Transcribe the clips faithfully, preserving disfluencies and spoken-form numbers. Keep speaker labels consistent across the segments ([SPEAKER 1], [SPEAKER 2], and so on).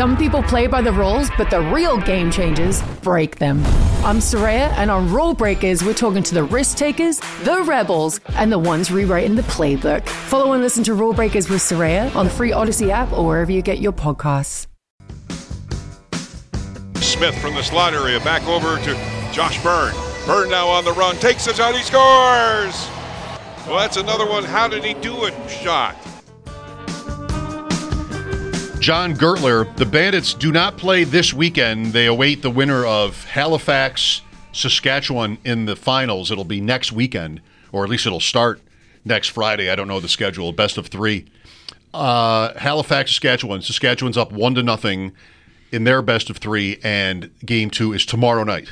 [SPEAKER 1] Some people play by the rules, but the real game changers break them. I'm Soraya, and on Rule Breakers, we're talking to the risk takers, the rebels, and the ones rewriting the playbook. Follow and listen to Rule Breakers with Soraya on the free Odyssey app or wherever you get your podcasts.
[SPEAKER 2] Smith from the slot area, back over to Josh Byrne. Byrne now on the run, takes it out, he scores! Well, that's another one, how did he do it shot.
[SPEAKER 3] John Gertler, the Bandits do not play this weekend. They await the winner of Halifax, Saskatchewan in the finals. It'll be next weekend, or at least it'll start next Friday. I don't know the schedule. Best of three. Uh, Halifax, Saskatchewan. Saskatchewan's up one to nothing in their best of three, and game two is tomorrow night.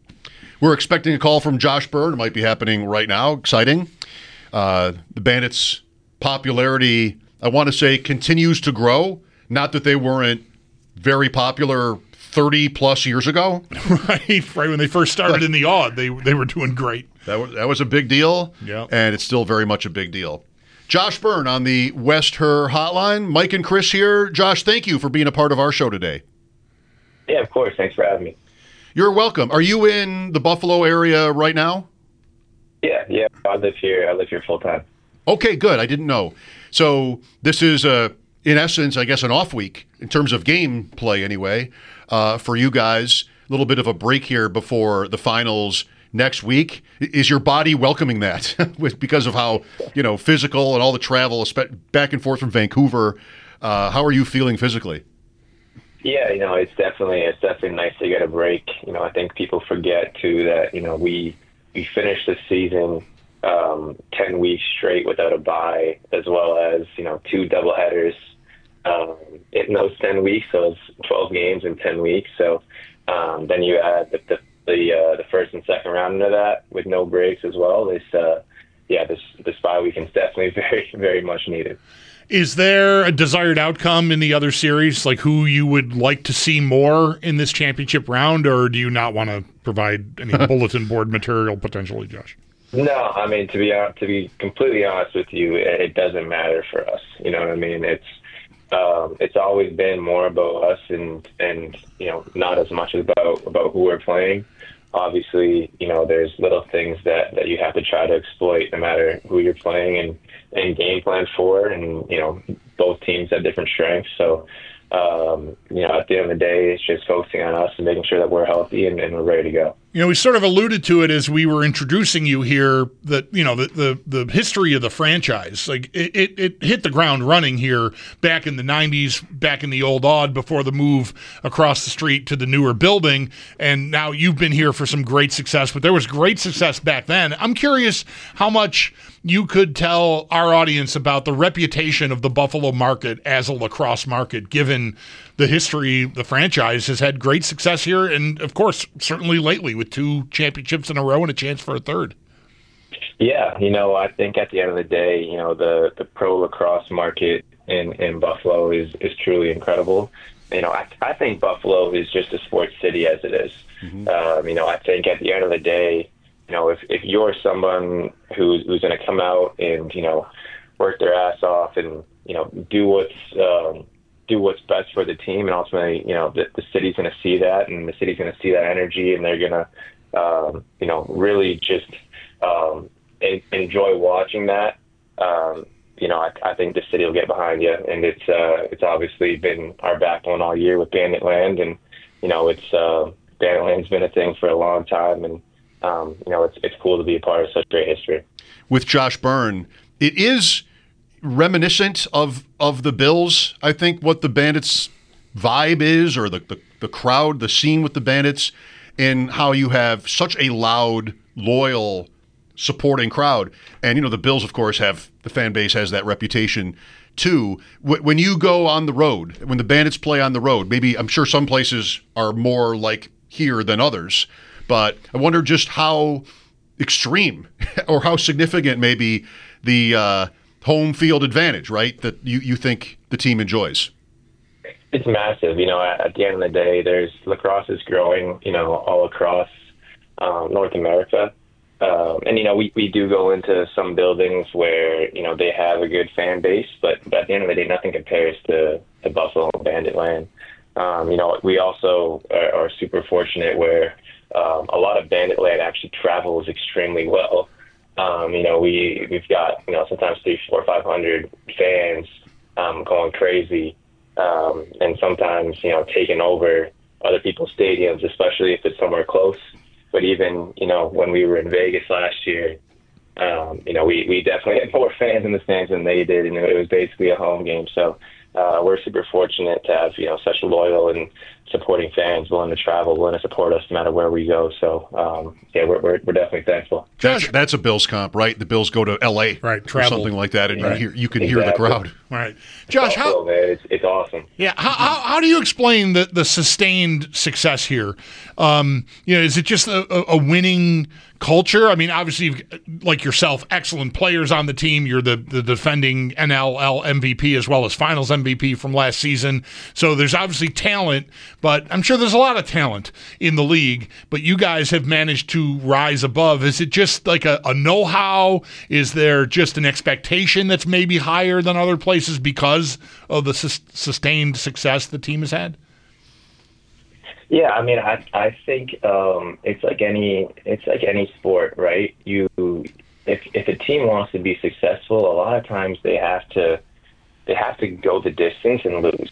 [SPEAKER 3] We're expecting a call from Josh Byrne. It might be happening right now. Exciting. Uh, the Bandits' popularity, I want to say, continues to grow. Not that they weren't very popular thirty plus years ago.
[SPEAKER 4] Right, right when they first started in the odd, they they were doing great.
[SPEAKER 3] That was that was a big deal.
[SPEAKER 4] Yeah.
[SPEAKER 3] And it's still very much a big deal. Josh Byrne on the West Her Hotline. Mike and Chris here. Josh, thank you for being a part of our show today.
[SPEAKER 5] Yeah, of course. Thanks for having me.
[SPEAKER 3] You're welcome. Are you in the Buffalo area right now?
[SPEAKER 5] Yeah, yeah. I live here. I live here full time.
[SPEAKER 3] Okay, good. I didn't know. So this is a in essence, I guess, an off week in terms of game play anyway, uh, for you guys. A little bit of a break here before the finals next week. Is your body welcoming that with because of how, you know, physical and all the travel back and forth from Vancouver? Uh, how are you feeling physically?
[SPEAKER 5] Yeah, you know, it's definitely it's definitely nice to get a break. You know, I think people forget too that, you know, we we finished the season um, ten weeks straight without a bye, as well as, you know, two doubleheaders. Um, in those ten weeks, so it's twelve games in ten weeks. So um, then you add the the the, uh, the first and second round into that with no breaks as well. This, uh, yeah, this this bye weekend is definitely very very much needed.
[SPEAKER 4] Is there a desired outcome in the other series, like who you would like to see more in this championship round, or do you not want to provide any bulletin board material potentially, Josh?
[SPEAKER 5] No, I mean to be to be completely honest with you, it doesn't matter for us. You know what I mean? It's Um, it's always been more about us and, and, you know, not as much about, about who we're playing. Obviously, you know, there's little things that, that you have to try to exploit no matter who you're playing and, and game plan for. And, you know, both teams have different strengths. So, um, you know, at the end of the day, it's just focusing on us and making sure that we're healthy and, and we're ready to go.
[SPEAKER 4] You know, we sort of alluded to it as we were introducing you here that, you know, the the, the history of the franchise, like it, it, it hit the ground running here back in the nineties, back in the old odd before the move across the street to the newer building. And now you've been here for some great success, but there was great success back then. I'm curious how much you could tell our audience about the reputation of the Buffalo market as a lacrosse market, given the history the franchise has had great success here, and of course, certainly lately with two championships in a row and a chance for a third.
[SPEAKER 5] Yeah, you know, I think at the end of the day, you know, the, the pro lacrosse market in, in Buffalo is, is truly incredible. You know, I, I think Buffalo is just a sports city as it is. Mm-hmm. Um, you know, I think at the end of the day, you know, if, if you're someone who's, who's going to come out and, you know, work their ass off and, you know, do what's, um, do what's best for the team, and ultimately, you know, the, the city's going to see that, and the city's going to see that energy, and they're going to, um, you know, really just um, en- enjoy watching that. Um, you know, I, I think the city will get behind you, and it's uh, it's obviously been our backbone all year with Banditland, and you know, it's uh, Banditland's been a thing for a long time, and um, you know, it's it's cool to be a part of such great history.
[SPEAKER 3] With Josh Byrne, it is reminiscent of of the Bills, I think, what the Bandits vibe is, or the, the, the crowd, the scene with the Bandits, and how you have such a loud, loyal, supporting crowd. And, you know, the Bills, of course, have, the fan base has that reputation too. When you go on the road, when the Bandits play on the road, maybe, I'm sure some places are more like here than others, but I wonder just how extreme or how significant maybe the uh, home field advantage, right, that you, you think the team enjoys.
[SPEAKER 5] It's massive. You know, at, at the end of the day, there's lacrosse is growing, you know, all across um, North America. Um, and, you know, we, we do go into some buildings where, you know, they have a good fan base, but, but at the end of the day, nothing compares to, to Buffalo and Banditland. Um, you know, we also are, are super fortunate where um, a lot of Bandit Land actually travels extremely well. Um, you know, we, we've got, you know, sometimes three, four, five hundred fans um, going crazy, um, and sometimes, you know, taking over other people's stadiums, especially if it's somewhere close. But even, you know, when we were in Vegas last year, um, you know, we, we definitely had more fans in the stands than they did, and it was basically a home game. So uh, we're super fortunate to have, you know, such loyal and supporting fans willing to travel, willing to support us no matter where we go. So, um, yeah, we're, we're we're definitely thankful.
[SPEAKER 3] That's, that's a Bills comp, right? The Bills go to L A
[SPEAKER 4] right,
[SPEAKER 3] or
[SPEAKER 4] travel.
[SPEAKER 3] something like that, and
[SPEAKER 5] Right.
[SPEAKER 3] you, hear, you can
[SPEAKER 5] Exactly.
[SPEAKER 3] hear the crowd.
[SPEAKER 4] Right. Josh, how,
[SPEAKER 5] Buffalo, man, it's, it's awesome.
[SPEAKER 4] yeah, how, how, how do you explain the, the sustained success here? Um, you know, is it just a, a winning culture? I mean, obviously, you've, like yourself, excellent players on the team. You're the, the defending N L L M V P as well as Finals M V P from last season. So there's obviously talent, but I'm sure there's a lot of talent in the league. But you guys have managed to rise above. Is it just like a, a know-how? Is there just an expectation that's maybe higher than other places because of the sus- sustained success the team has had?
[SPEAKER 5] Yeah, I mean, I I think um, it's like any it's like any sport, right? You if if a team wants to be successful, a lot of times they have to they have to go the distance and lose.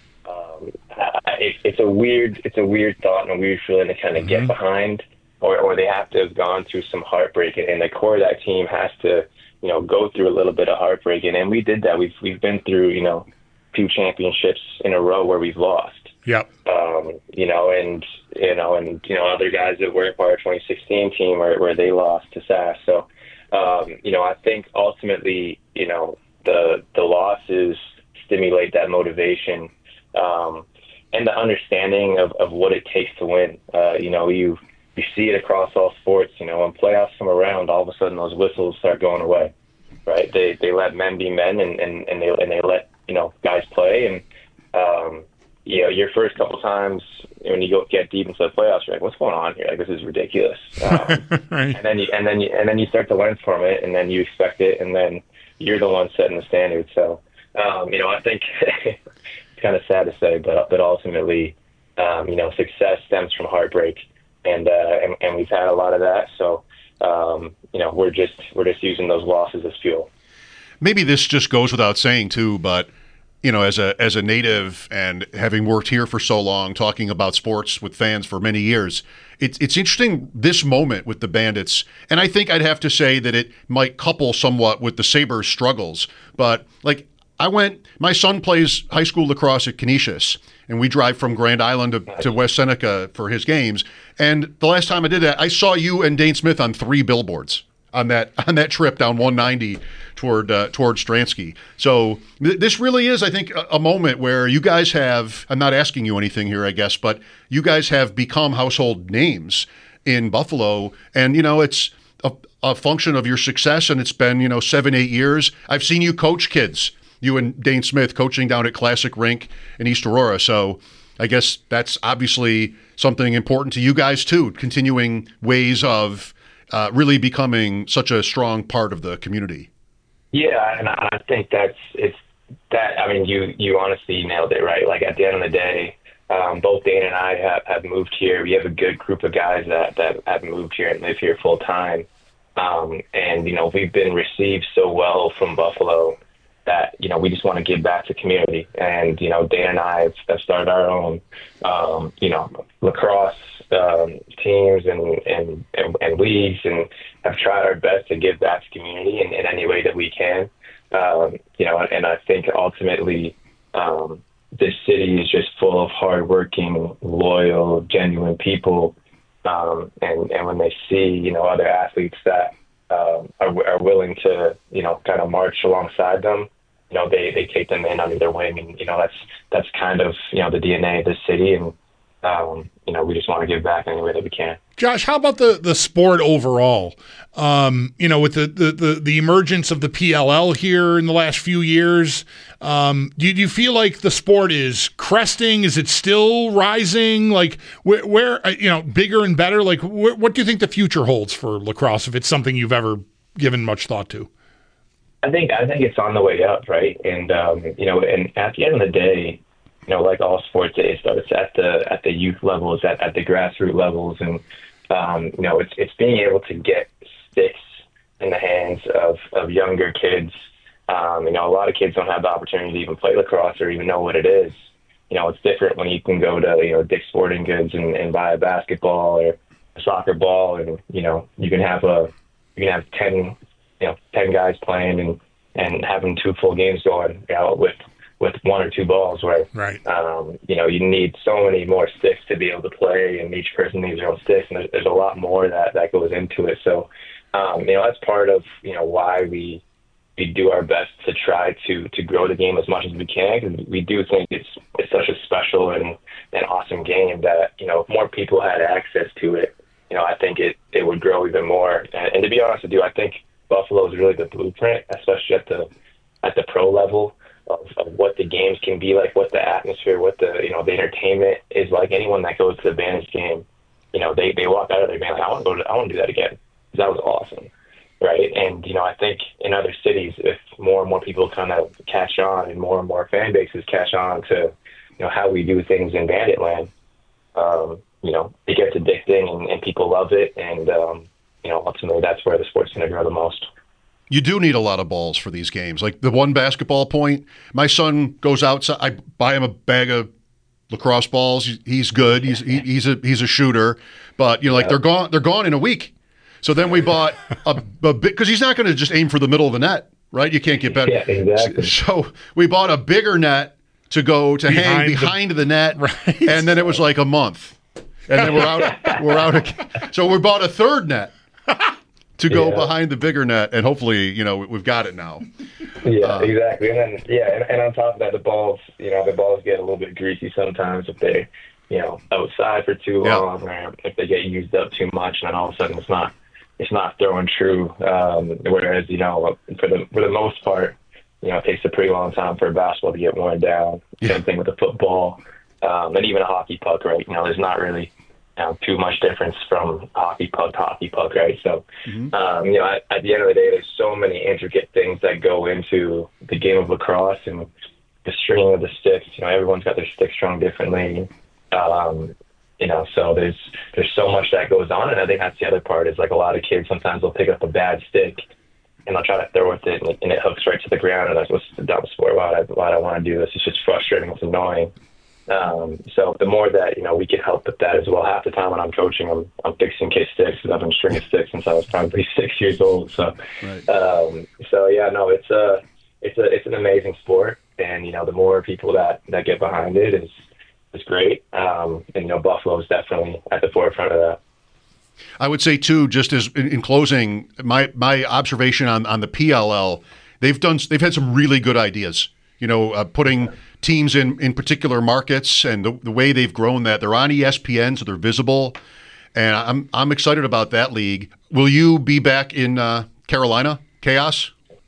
[SPEAKER 5] Um, it, it's a weird it's a weird thought and a weird feeling to kind of mm-hmm. get behind, or or they have to have gone through some heartbreak, and the core of that team has to, you know, go through a little bit of heartbreak, and, and we did that. We've we've been through, you know, two championships in a row where we've lost.
[SPEAKER 4] Yep.
[SPEAKER 5] Um, you know, and you know, and you know, other guys that were part of twenty sixteen team where where they lost to S A S. So, um, you know, I think ultimately, you know, the the losses stimulate that motivation, um, and the understanding of, of what it takes to win. Uh, you know, you you see it across all sports. You know, when playoffs come around, all of a sudden those whistles start going away. Right? They they let men be men, and, and, and they and they let, you know, guys play. And um, you know, your first couple times when you go get deep into the playoffs, you're like, "What's going on here? Like, this is ridiculous." Um,
[SPEAKER 4] right.
[SPEAKER 5] And then you and then you and then you start to learn from it, and then you expect it, and then you're the one setting the standard. So, um, you know, I think it's kind of sad to say, but but ultimately, um, you know, success stems from heartbreak, and uh, and, and we've had a lot of that. So, um, you know, we're just we're just using those losses as fuel.
[SPEAKER 3] Maybe this just goes without saying too, but you know, as a as a native and having worked here for so long, talking about sports with fans for many years, it's it's interesting this moment with the Bandits, and I think I'd have to say that it might couple somewhat with the Sabres' struggles. But like, I went, my son plays high school lacrosse at Canisius, and we drive from Grand Island to, to West Seneca for his games. And the last time I did that, I saw you and Dane Smith on three billboards on that on that trip down one ninety toward uh, toward Stransky. So th- this really is, I think, a, a moment where you guys have, I'm not asking you anything here, I guess, but you guys have become household names in Buffalo. And, you know, it's a, a function of your success, and it's been, you know, seven, eight years. I've seen you coach kids, you and Dane Smith coaching down at Classic Rink in East Aurora. So I guess that's obviously something important to you guys, too, continuing ways of uh, really becoming such a strong part of the community.
[SPEAKER 5] Yeah, and I think that's it's that. I mean, you you honestly nailed it, right? Like, at the end of the day, um, both Dane and I have, have moved here. We have a good group of guys that, that have moved here and live here full time. Um, and, you know, we've been received so well from Buffalo that, you know, we just want to give back to community. And, you know, Dane and I have, have started our own, um, you know, lacrosse um, teams and, and, and, and leagues, and have tried our best to give back to community in, in any way that we can. Um, you know, and I think ultimately um, this city is just full of hardworking, loyal, genuine people. Um, and, and when they see, you know, other athletes that um, are, are willing to, you know, kind of march alongside them, you know, they, they take them in under their wing. And, you know, that's that's kind of, you know, the D N A of this city. And, um, you know, we just want to give back any way that we can.
[SPEAKER 4] Josh, how about the, the sport overall? Um, you know, with the, the, the, the emergence of the P L L here in the last few years, um, do, you, do you feel like the sport is cresting? Is it still rising? Like, where, where you know, bigger and better? Like, wh- what do you think the future holds for lacrosse, if it's something you've ever given much thought to?
[SPEAKER 5] I think I think it's on the way up, right? And, um, you know, and at the end of the day, you know, like all sports, it starts at the at the youth levels, at, at the grassroots levels, and um, you know, it's it's being able to get sticks in the hands of, of younger kids. Um, you know, a lot of kids don't have the opportunity to even play lacrosse or even know what it is. You know, it's different when you can go to, you know, Dick's Sporting Goods and, and buy a basketball or a soccer ball, and, you know, you can have a, you can have ten, you know, ten guys playing and, and having two full games going, you know, with, with one or two balls, where,
[SPEAKER 4] right.
[SPEAKER 5] um, you know, you need so many more sticks to be able to play, and each person needs their own sticks, and there's, there's a lot more that, that goes into it. So, um, you know, that's part of, you know, why we, we do our best to try to, to grow the game as much as we can, because we do think it's it's such a special and an awesome game that, you know, if more people had access to it, you know, I think it, it would grow even more. And, and to be honest with you, I think Buffalo is really the blueprint, especially at the at the pro level, of, of what the games can be like, what the atmosphere, what the, you know, the entertainment is like. Anyone that goes to the Bandits game, you know, they, they walk out of there being like, I want to go to, I want to do that again. That was awesome. Right. And, you know, I think in other cities, if more and more people kind of catch on and more and more fan bases catch on to, you know, how we do things in Bandit Land, um, you know, it gets addicting and, and people love it. And, um, you know, ultimately that's where the sport's going to grow the most.
[SPEAKER 3] You do need a lot of balls for these games. Like the one basketball point, my son goes outside, I buy him a bag of lacrosse balls. He's good. He's, he, he's a, he's a shooter, but you know, like yeah. they're gone, they're gone in a week. So then we bought a, a bit, because he's not going to just aim for the middle of the net, right? You can't get better.
[SPEAKER 5] Yeah, exactly.
[SPEAKER 3] So we bought a bigger net to go to behind hang behind the, the net,
[SPEAKER 4] right.
[SPEAKER 3] And then it was like a month, and then we're out. We're out. Again. So we bought a third net to go yeah. behind the bigger net, and hopefully, you know, we've got it now.
[SPEAKER 5] Yeah,
[SPEAKER 3] uh,
[SPEAKER 5] exactly. And then yeah, and, and on top of that, the balls, you know, the balls get a little bit greasy sometimes if they, you know, outside for too
[SPEAKER 3] yeah.
[SPEAKER 5] long, or if they get used up too much, and then all of a sudden it's not. It's not throwing true. Um, whereas, you know, for the for the most part, you know, it takes a pretty long time for a basketball to get worn down. Yeah. Same thing with a football, um, and even a hockey puck, right? You know, there's not really you know, too much difference from hockey puck to hockey puck, right? So, mm-hmm. um, you know, at, at the end of the day, there's so many intricate things that go into the game of lacrosse and the stringing of the sticks. You know, everyone's got their sticks strung differently. Um, You know, so there's there's so much that goes on, and I think that's the other part is like a lot of kids sometimes they'll pick up a bad stick and they'll try to throw with it, and it, and it hooks right to the ground, and that's what's the dumb sport. Why do I, why do I want to do this? It's just frustrating. It's annoying. Um, so the more that you know we can help with that as well. Half the time when I'm coaching, I'm I'm fixing kids' sticks because I've been stringing sticks since I was probably six years old. So, right. um, so yeah, no, it's a it's a it's an amazing sport, and you know the more people that that get behind it is. Is great, um, and you know Buffalo is definitely at the forefront of that.
[SPEAKER 3] I would say too, just as in, in closing, my my observation on, on the P L L, they've done they've had some really good ideas. You know, uh, putting teams in, in particular markets and the, the way they've grown that they're on E S P N, so they're visible, and I'm I'm excited about that league. Will you be back in uh, Carolina Chaos?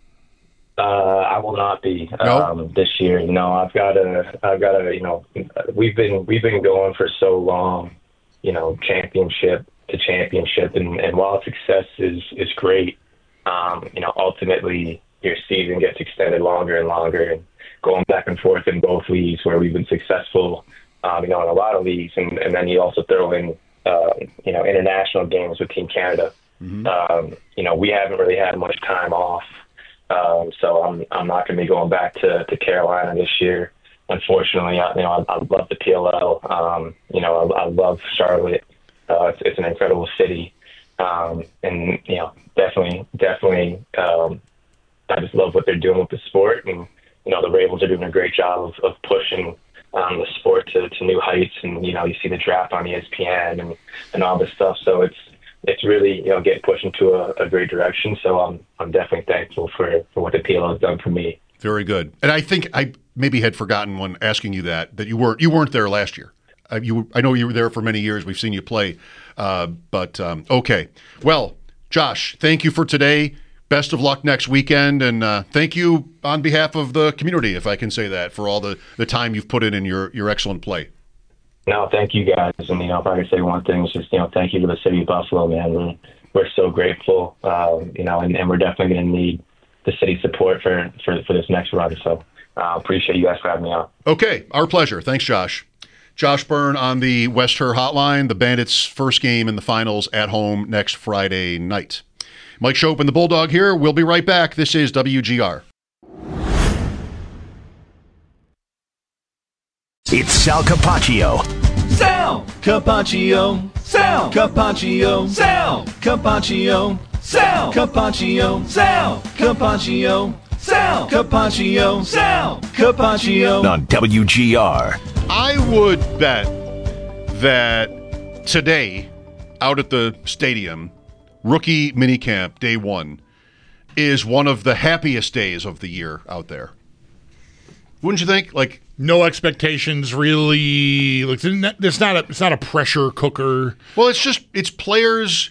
[SPEAKER 5] Uh, I will not be um, nope. this year. No, I've got a, I've got a, you know, we've been, we've been going for so long, you know, championship to championship. And, and while success is, is great, um, you know, ultimately your season gets extended longer and longer, and going back and forth in both leagues where we've been successful, um, you know, in a lot of leagues. And, and then you also throw in, uh, you know, international games with Team Canada. Mm-hmm. Um, you know, we haven't really had much time off. Um, so I'm I'm not going to be going back to, to Carolina this year. Unfortunately, I, you know I, I love the P L L. Um, you know I, I love Charlotte. Uh, it's, it's an incredible city, um, and you know definitely definitely um, I just love what they're doing with the sport, and you know the Ravens are doing a great job of, of pushing um, the sport to, to new heights. And you know you see the draft on E S P N and, and all this stuff. So it's It's really, you know, getting pushed into a, a great direction. So I'm, I'm definitely thankful for, for what the P L L has done for me.
[SPEAKER 3] Very good. And I think I maybe had forgotten when asking you that that you weren't you weren't there last year. Uh, you, I know you were there for many years. We've seen you play. Uh, but um, okay. Well, Josh, thank you for today. Best of luck next weekend, and uh, thank you on behalf of the community, if I can say that, for all the, the time you've put in in your your excellent play.
[SPEAKER 5] No, thank you guys. And, you know, if I could say one thing, it's just, you know, thank you to the city of Buffalo, man. We're, we're so grateful, um, you know, and, and we're definitely going to need the city's support for, for, for this next run. So Uh, appreciate you guys for having me on.
[SPEAKER 3] Okay, our pleasure. Thanks, Josh. Josh Byrne on the West Her Hotline. The Bandits' first game in the finals at home next Friday night. Mike Schopp and the Bulldog here. We'll be right back. This is W G R.
[SPEAKER 6] It's Sal Capaccio.
[SPEAKER 7] Sal Capaccio. Sal Capaccio. Sal Capaccio. Sal Capaccio. Sal Capaccio. Sal Capaccio. Sal Capaccio.
[SPEAKER 6] On W G R.
[SPEAKER 3] I would bet that today, out at the stadium, rookie minicamp, day one, is one of the happiest days of the year out there. Wouldn't you think? Like,
[SPEAKER 4] no expectations, really. Like, it's not a it's not a pressure cooker.
[SPEAKER 3] Well, it's just it's players'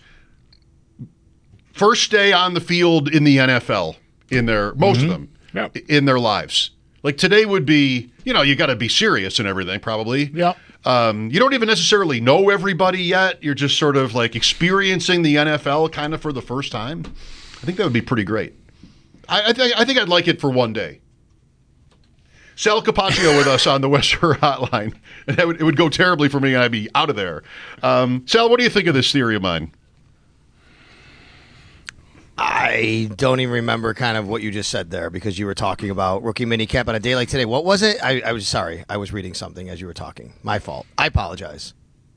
[SPEAKER 3] first day on the field in the N F L in their most
[SPEAKER 4] mm-hmm.
[SPEAKER 3] of them
[SPEAKER 4] yeah.
[SPEAKER 3] in their lives. Like today would be, you know, you got to be serious and everything, probably.
[SPEAKER 4] Yeah.
[SPEAKER 3] Um, you don't even necessarily know everybody yet. You're just sort of like experiencing the N F L kind of for the first time. I think that would be pretty great. I, I think I think I'd like it for one day. Sal Capaccio with us on the West Her Hotline. And that would, it would go terribly for me and I'd be out of there. Um, Sal, what do you think of this theory of mine?
[SPEAKER 8] I don't even remember kind of what you just said there because you were talking about rookie minicamp on a day like today. What was it? I, I was sorry. I was reading something as you were talking. My fault. I apologize.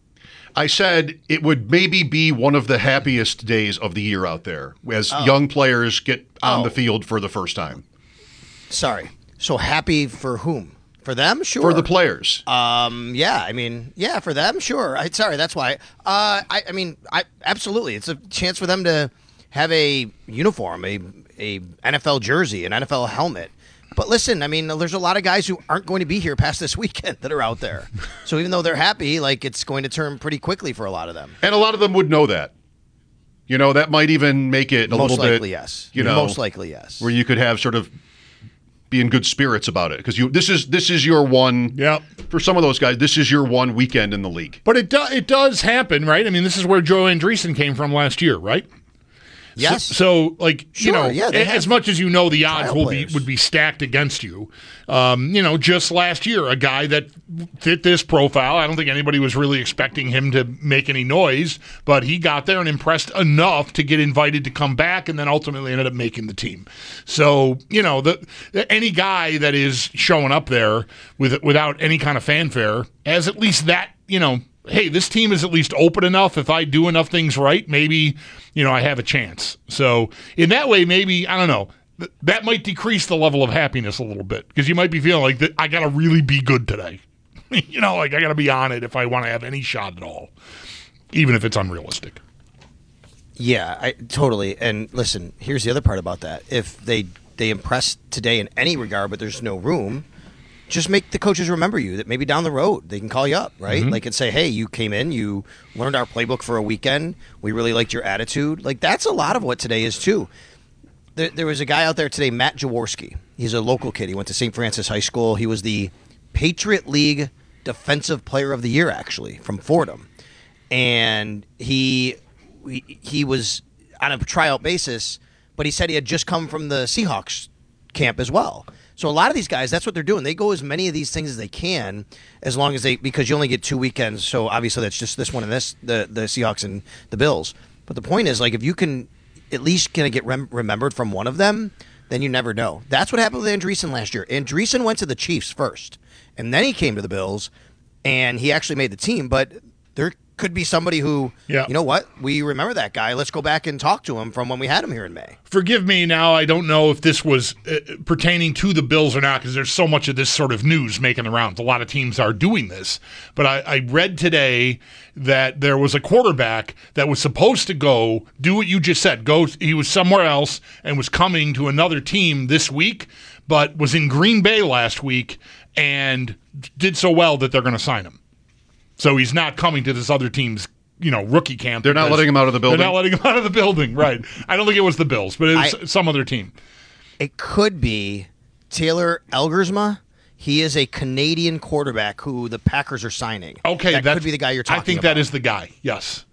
[SPEAKER 3] I said it would maybe be one of the happiest days of the year out there as
[SPEAKER 8] oh.
[SPEAKER 3] young players get on
[SPEAKER 8] oh.
[SPEAKER 3] the field for the first time.
[SPEAKER 8] Sorry. So happy for whom? For them? Sure.
[SPEAKER 3] For the players.
[SPEAKER 8] Um, yeah, I mean, yeah, for them, sure. I, sorry, that's why. Uh, I, I mean, I absolutely. It's a chance for them to have a uniform, a, a N F L jersey, an N F L helmet. But listen, I mean, there's a lot of guys who aren't going to be here past this weekend that are out there. So even though they're happy, like it's going to turn pretty quickly for a lot of them.
[SPEAKER 3] And a lot of them would know that. You know, that might even make it a
[SPEAKER 8] Most
[SPEAKER 3] little bit.
[SPEAKER 8] likely, yes.
[SPEAKER 3] You know,
[SPEAKER 8] Most likely, yes.
[SPEAKER 3] Where you could have sort of be in good spirits about it because you this is this is your one.
[SPEAKER 4] Yeah.
[SPEAKER 3] For some of those guys, this is your one weekend in the league.
[SPEAKER 4] But it do, it does happen, right? I mean, this is where Joe Andreessen came from last year, right?
[SPEAKER 8] Yes.
[SPEAKER 4] So, so like,
[SPEAKER 8] Sure,
[SPEAKER 4] you know,
[SPEAKER 8] yeah, they
[SPEAKER 4] as
[SPEAKER 8] have
[SPEAKER 4] much as you know the odds
[SPEAKER 8] trial
[SPEAKER 4] will
[SPEAKER 8] players.
[SPEAKER 4] be would be stacked against you. Um, you know, just last year, a guy that fit this profile, I don't think anybody was really expecting him to make any noise, but he got there and impressed enough to get invited to come back and then ultimately ended up making the team. So, you know, the, any guy that is showing up there with without any kind of fanfare has at least that, you know, hey, this team is at least open enough. If I do enough things right, maybe, you know, I have a chance. So in that way, maybe, I don't know, th- that might decrease the level of happiness a little bit because you might be feeling like, th- I got to really be good today. You know, like I got to be on it if I want to have any shot at all, even if it's unrealistic.
[SPEAKER 8] Yeah, I totally. And listen, here's the other part about that. If they, they impress today in any regard, but there's no room, just make the coaches remember you that maybe down the road they can call you up, right?
[SPEAKER 4] Mm-hmm.
[SPEAKER 8] Like and say, hey, you came in, you learned our playbook for a weekend. We really liked your attitude. Like that's a lot of what today is too. There, there was a guy out there today, Matt Jaworski. He's a local kid. He went to Saint Francis High School. He was the Patriot League Defensive Player of the Year, actually, from Fordham. And he he, he was on a tryout basis, but he said he had just come from the Seahawks camp as well. So a lot of these guys, that's what they're doing. They go as many of these things as they can, as long as they, because you only get two weekends. So obviously that's just this one and this, the the Seahawks and the Bills. But the point is, like, if you can at least kind of get rem- remembered from one of them, then you never know. That's what happened with Andreessen last year. Andreessen went to the Chiefs first, and then he came to the Bills, and he actually made the team. But there could be somebody who,
[SPEAKER 4] Yeah.
[SPEAKER 8] you know what, we remember that guy. Let's go back and talk to him from when we had him here in May.
[SPEAKER 4] Forgive me now, I don't know if this was uh, pertaining to the Bills or not because there's so much of this sort of news making the rounds. A lot of teams are doing this. But I, I read today that there was a quarterback that was supposed to go do what you just said. Go. He was somewhere else and was coming to another team this week, but was in Green Bay last week and did so well that they're going to sign him. So he's not coming to this other team's, you know, rookie camp.
[SPEAKER 3] They're not letting him out of the building?
[SPEAKER 4] They're not letting him out of the building, right. I don't think it was the Bills, but it was
[SPEAKER 8] I-
[SPEAKER 4] some other team.
[SPEAKER 8] It could be Taylor Elgersma. He is a Canadian quarterback who the Packers are signing.
[SPEAKER 4] Okay,
[SPEAKER 8] that
[SPEAKER 4] that
[SPEAKER 8] could be the guy you're talking
[SPEAKER 4] I think
[SPEAKER 8] about.
[SPEAKER 4] that is the guy, yes.
[SPEAKER 8] Yep.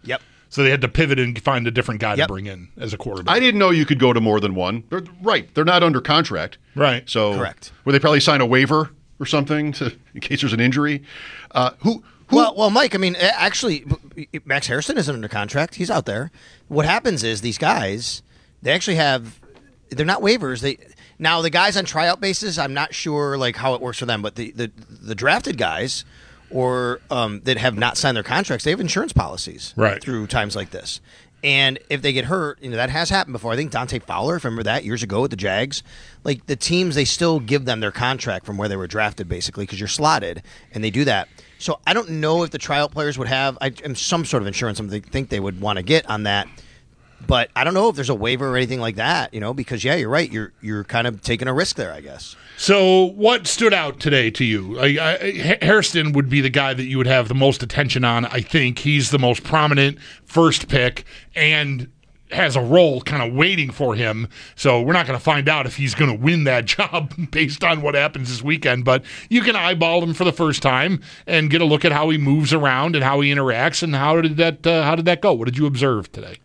[SPEAKER 4] So they had to pivot and find a different guy
[SPEAKER 8] Yep.
[SPEAKER 4] to bring in as a quarterback.
[SPEAKER 3] I didn't know you could go to more than one. They're, right. They're not under contract.
[SPEAKER 4] Right.
[SPEAKER 3] So
[SPEAKER 8] Correct.
[SPEAKER 3] Would they probably sign a waiver or something to, in case there's an injury? Uh, who, who?
[SPEAKER 8] Well, well, Mike, I mean, a- actually, Max Harrison isn't under contract. He's out there. What happens is these guys, they actually have, they're not waivers. They Now, the guys on tryout basis, I'm not sure like how it works for them, but the, the, the drafted guys or um, that have not signed their contracts, they have insurance policies
[SPEAKER 4] Right.
[SPEAKER 8] through times like this. And if they get hurt, you know, that has happened before. I think Dante Fowler, remember that years ago with the Jags? Like the teams, they still give them their contract from where they were drafted, basically, because you're slotted, and they do that. So I don't know if the tryout players would have I, some sort of insurance. I think they would want to get on that. But I don't know if there's a waiver or anything like that, you know, because, yeah, you're right. You're you're kind of taking a risk there, I guess.
[SPEAKER 4] So what stood out today to you? I, I, Hairston would be the guy that you would have the most attention on, I think. He's the most prominent first pick and has a role kind of waiting for him. So we're not going to find out if he's going to win that job based on what happens this weekend. But you can eyeball him for the first time and get a look at how he moves around and how he interacts. And how did that uh, how did that go? What did you observe today?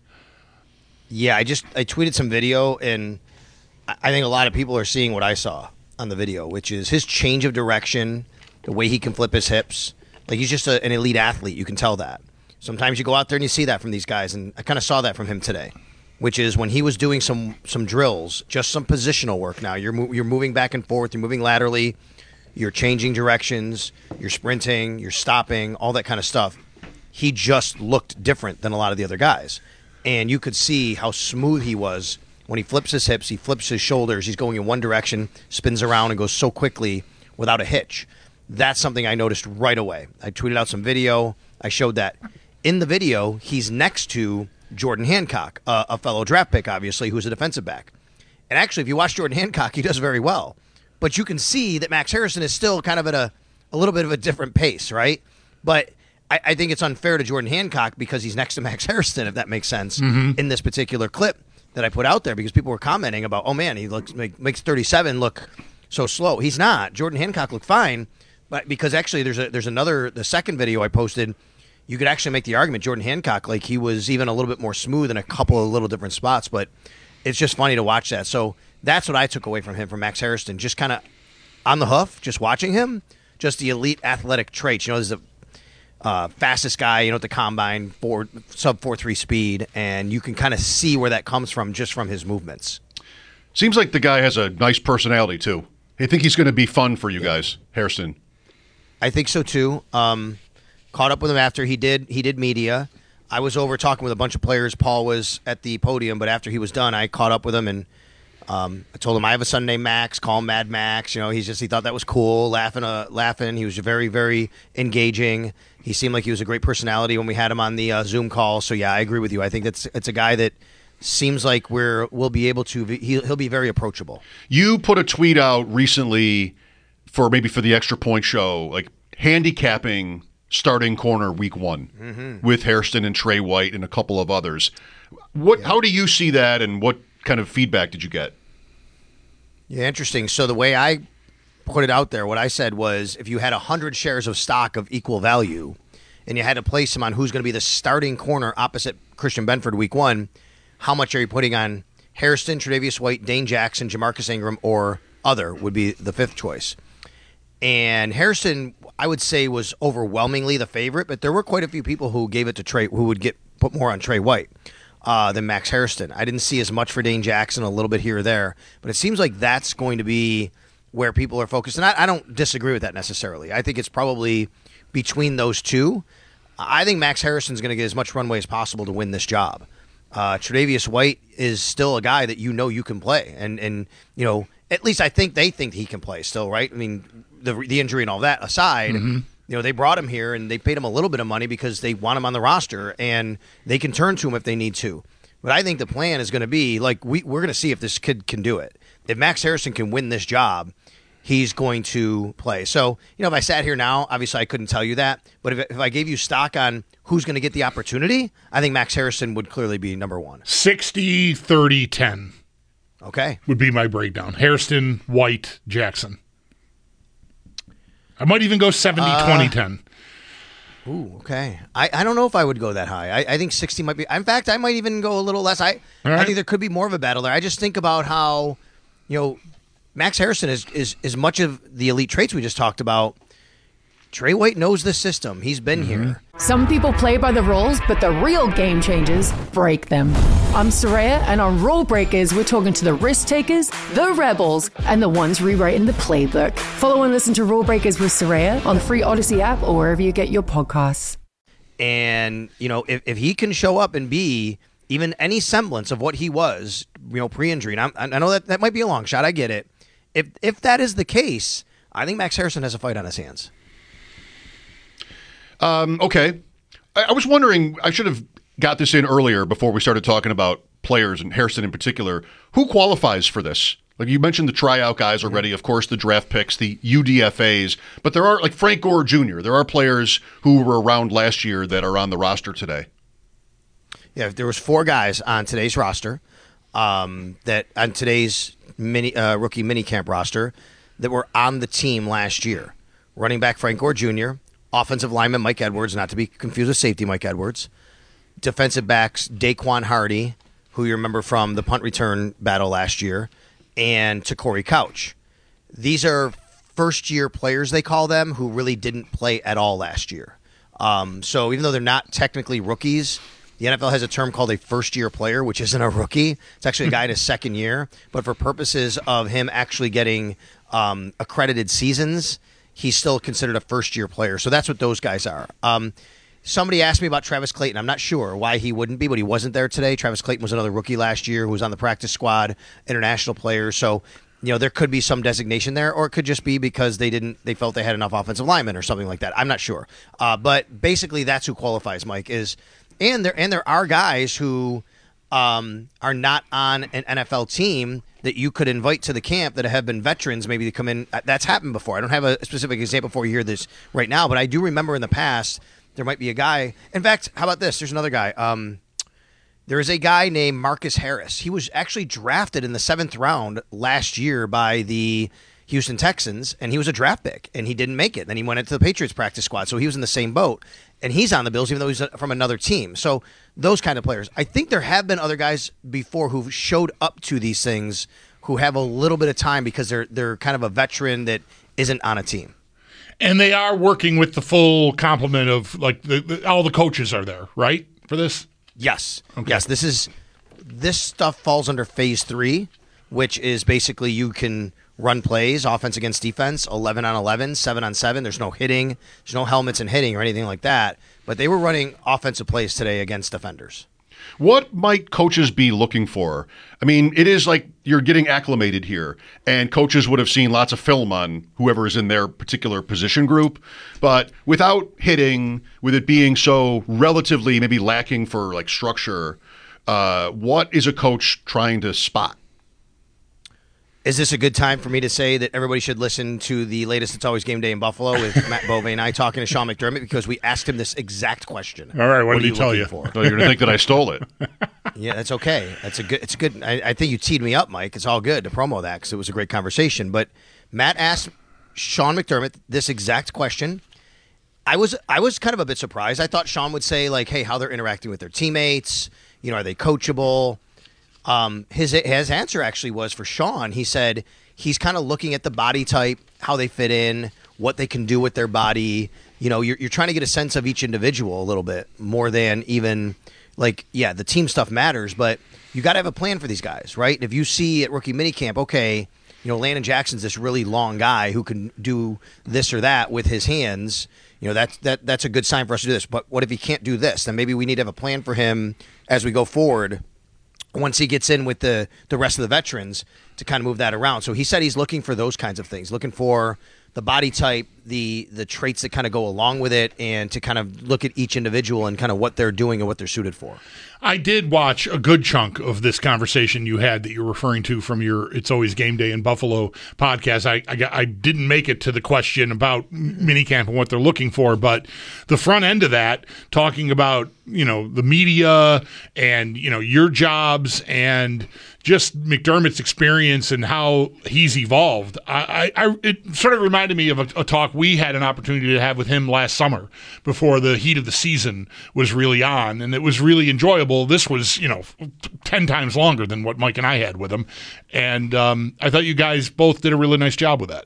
[SPEAKER 8] Yeah, I just I tweeted some video, and I think a lot of people are seeing what I saw on the video, which is his change of direction, the way he can flip his hips. Like he's just a, an elite athlete. You can tell that. Sometimes you go out there and you see that from these guys, and I kind of saw that from him today, which is when he was doing some some drills, just some positional work. Now you're mo- you're moving back and forth, you're moving laterally, you're changing directions, you're sprinting, you're stopping, all that kind of stuff. He just looked different than a lot of the other guys. And you could see how smooth he was when he flips his hips, he flips his shoulders, he's going in one direction, spins around, and goes so quickly without a hitch. That's something I noticed right away. I tweeted out some video. I showed that. In the video, he's next to Jordan Hancock, uh, a fellow draft pick, obviously, who's a defensive back. And actually, if you watch Jordan Hancock, he does very well. But you can see that Max Harrison is still kind of at a, a little bit of a different pace, right? But I, I think it's unfair to Jordan Hancock because he's next to Max Harrison, if that makes sense, mm-hmm. in this particular clip that I put out there, because people were commenting about, oh man, he looks make, makes thirty-seven look so slow. He's not. Jordan Hancock looked fine, but because actually there's a there's another the second video I posted, you could actually make the argument Jordan Hancock, like he was even a little bit more smooth in a couple of little different spots, but it's just funny to watch that. So that's what I took away from him, from Max Harrison, just kind of on the hoof, just watching him, just the elite athletic traits. You know, there's a Uh, fastest guy, you know, at the combine, four, sub four three speed, and you can kind of see where that comes from just from his movements.
[SPEAKER 3] Seems like the guy has a nice personality, too. I think he's going to be fun for you guys, Hairston.
[SPEAKER 8] I think so, too. Um, caught up with him after he did he did media. I was over talking with a bunch of players. Paul was at the podium, but after he was done, I caught up with him, and um, I told him I have a son named Max, call him Mad Max. You know, he's just he thought that was cool, laughing, uh, laughing. He was very, very engaging. He seemed like he was a great personality when we had him on the uh, Zoom call. So yeah, I agree with you. I think that's it's a guy that seems like we're we'll be able to. He'll, he'll be very approachable.
[SPEAKER 3] You put a tweet out recently for maybe for the Extra Point show, like handicapping starting corner week one mm-hmm. with Hairston and Trey White and a couple of others. What? Yeah. How do you see that, and what kind of feedback did you get?
[SPEAKER 8] Yeah, interesting. So the way I put it out there, what I said was, if you had one hundred shares of stock of equal value and you had to place them on who's going to be the starting corner opposite Christian Benford week one, how much are you putting on Hairston, Tre'Davious White, Dane Jackson, Jamarcus Ingram, or other would be the fifth choice. And Hairston, I would say, was overwhelmingly the favorite, but there were quite a few people who gave it to Trey, who would get put more on Trey White uh, than Max Hairston. I didn't see as much for Dane Jackson, a little bit here or there, but it seems like that's going to be where people are focused. And I, I don't disagree with that necessarily. I think it's probably between those two. I think Max Harrison's going to get as much runway as possible to win this job. Uh, Tre'Davious White is still a guy that you know you can play. And, and you know, at least I think they think he can play still, right? I mean, the the injury and all that aside, mm-hmm. you know, they brought him here and they paid him a little bit of money because they want him on the roster and they can turn to him if they need to. But I think the plan is going to be, like, we, we're going to see if this kid can do it. If Max Harrison can win this job, he's going to play. So, you know, if I sat here now, obviously I couldn't tell you that. But if, if I gave you stock on who's going to get the opportunity, I think Max Harrison would clearly be number one.
[SPEAKER 4] sixty, thirty, ten.
[SPEAKER 8] Okay.
[SPEAKER 4] Would be my breakdown. Hairston, White, Jackson. I might even go seventy, twenty, ten.
[SPEAKER 8] Ooh, okay. I, I don't know if I would go that high. I, I think sixty might be. In fact, I might even go a little less. I
[SPEAKER 4] right.
[SPEAKER 8] I think there could be more of a battle there. I just think about how, you know, Max Harrison is is is much of the elite traits we just talked about. Trey White knows the system. He's been mm-hmm. here.
[SPEAKER 1] Some people play by the rules, but the real game changers break them. I'm Soraya, and on Rule Breakers, we're talking to the risk takers, the rebels, and the ones rewriting the playbook. Follow and listen to Rule Breakers with Soraya on the free Odyssey app or wherever you get your podcasts.
[SPEAKER 8] And, you know, if, if he can show up and be even any semblance of what he was, you know, pre-injury, and I'm, I know that that might be a long shot. I get it. If if that is the case, I think Max Harrison has a fight on his hands.
[SPEAKER 3] Um, okay. I, I was wondering, I should have got this in earlier before we started talking about players and Harrison in particular. Who qualifies for this? Like you mentioned the tryout guys already, of course, the draft picks, the U D F As, but there are, like Frank Gore Junior, there are players who were around last year that are on the roster today.
[SPEAKER 8] Yeah, there was four guys on today's roster, um, that on today's mini uh, rookie minicamp roster that were on the team last year. Running back Frank Gore Junior, offensive lineman Mike Edwards, not to be confused with safety Mike Edwards. Defensive backs Daquan Hardy, who you remember from the punt return battle last year, and Corey Couch. These are first-year players, they call them, who really didn't play at all last year. Um, so even though they're not technically rookies, the N F L has a term called a first-year player, which isn't a rookie. It's actually a guy in his second year. But for purposes of him actually getting um, accredited seasons, he's still considered a first-year player. So that's what those guys are. Um, somebody asked me about Travis Clayton. I'm not sure why he wouldn't be, but he wasn't there today. Travis Clayton was another rookie last year who was on the practice squad, international player. So, you know, there could be some designation there, or it could just be because they didn't, they felt they had enough offensive linemen or something like that. I'm not sure. Uh, but basically that's who qualifies, Mike, is, and there, and there are guys who um, are not on an N F L team that you could invite to the camp that have been veterans, maybe to come in. That's happened before. I don't have a specific example for you hear this right now, but I do remember in the past there might be a guy. In fact, how about this? There's another guy. Um, there is a guy named Marcus Harris. He was actually drafted in the seventh round last year by the Houston Texans, and he was a draft pick, and he didn't make it. Then he went into the Patriots practice squad, so he was in the same boat, and he's on the Bills, even though he's from another team. So those kind of players. I think there have been other guys before who've showed up to these things who have a little bit of time because they're they're kind of a veteran that isn't on a team.
[SPEAKER 4] And they are working with the full complement of, like, the, the, all the coaches are there, right, for this?
[SPEAKER 8] Yes.
[SPEAKER 4] Okay.
[SPEAKER 8] Yes, this is this stuff falls under phase three, which is basically you can run plays, offense against defense, eleven on eleven, seven on seven. There's no hitting. There's no helmets and hitting or anything like that. But they were running offensive plays today against defenders.
[SPEAKER 3] What might coaches be looking for? I mean, it is like you're getting acclimated here, and coaches would have seen lots of film on whoever is in their particular position group. But without hitting, with it being so relatively maybe lacking for like structure, uh, what is a coach trying to spot?
[SPEAKER 8] Is this a good time for me to say that everybody should listen to the latest It's Always Game Day in Buffalo with Matt Bove and I talking to Sean McDermott, because we asked him this exact question.
[SPEAKER 4] All right, what, what did he
[SPEAKER 8] you
[SPEAKER 4] tell you?
[SPEAKER 8] For?
[SPEAKER 3] Oh, you're going to think that I stole it.
[SPEAKER 8] Yeah, that's okay. That's a good. It's good. I, I think you teed me up, Mike. It's all good to promo that because it was a great conversation. But Matt asked Sean McDermott this exact question. I was I was kind of a bit surprised. I thought Sean would say, like, hey, how they're interacting with their teammates. You know, are they coachable? Um, his his answer actually was for Sean. He said he's kind of looking at the body type, how they fit in, what they can do with their body. You know, you're you're trying to get a sense of each individual a little bit more than even like, yeah, the team stuff matters, but you got to have a plan for these guys, right? If you see at rookie minicamp, okay, you know, Landon Jackson's this really long guy who can do this or that with his hands. You know, that's that that's a good sign for us to do this. But what if he can't do this? Then maybe we need to have a plan for him as we go forward, once he gets in with the, the rest of the veterans, to kind of move that around. So he said he's looking for those kinds of things, looking for the body type, the the traits that kind of go along with it, and to kind of look at each individual and kind of what they're doing and what they're suited for.
[SPEAKER 4] I did watch a good chunk of this conversation you had that you're referring to from your It's Always Game Day in Buffalo podcast. I I, got, I didn't make it to the question about minicamp and what they're looking for, but the front end of that, talking about, you know, the media and, you know, your jobs and just McDermott's experience and how he's evolved. I, I, I it sort of reminded me of a, a talk talk we had an opportunity to have with him last summer before the heat of the season was really on, and it was really enjoyable. This was, you know, ten times longer than what Mike and I had with him, and um, I thought you guys both did a really nice job with that.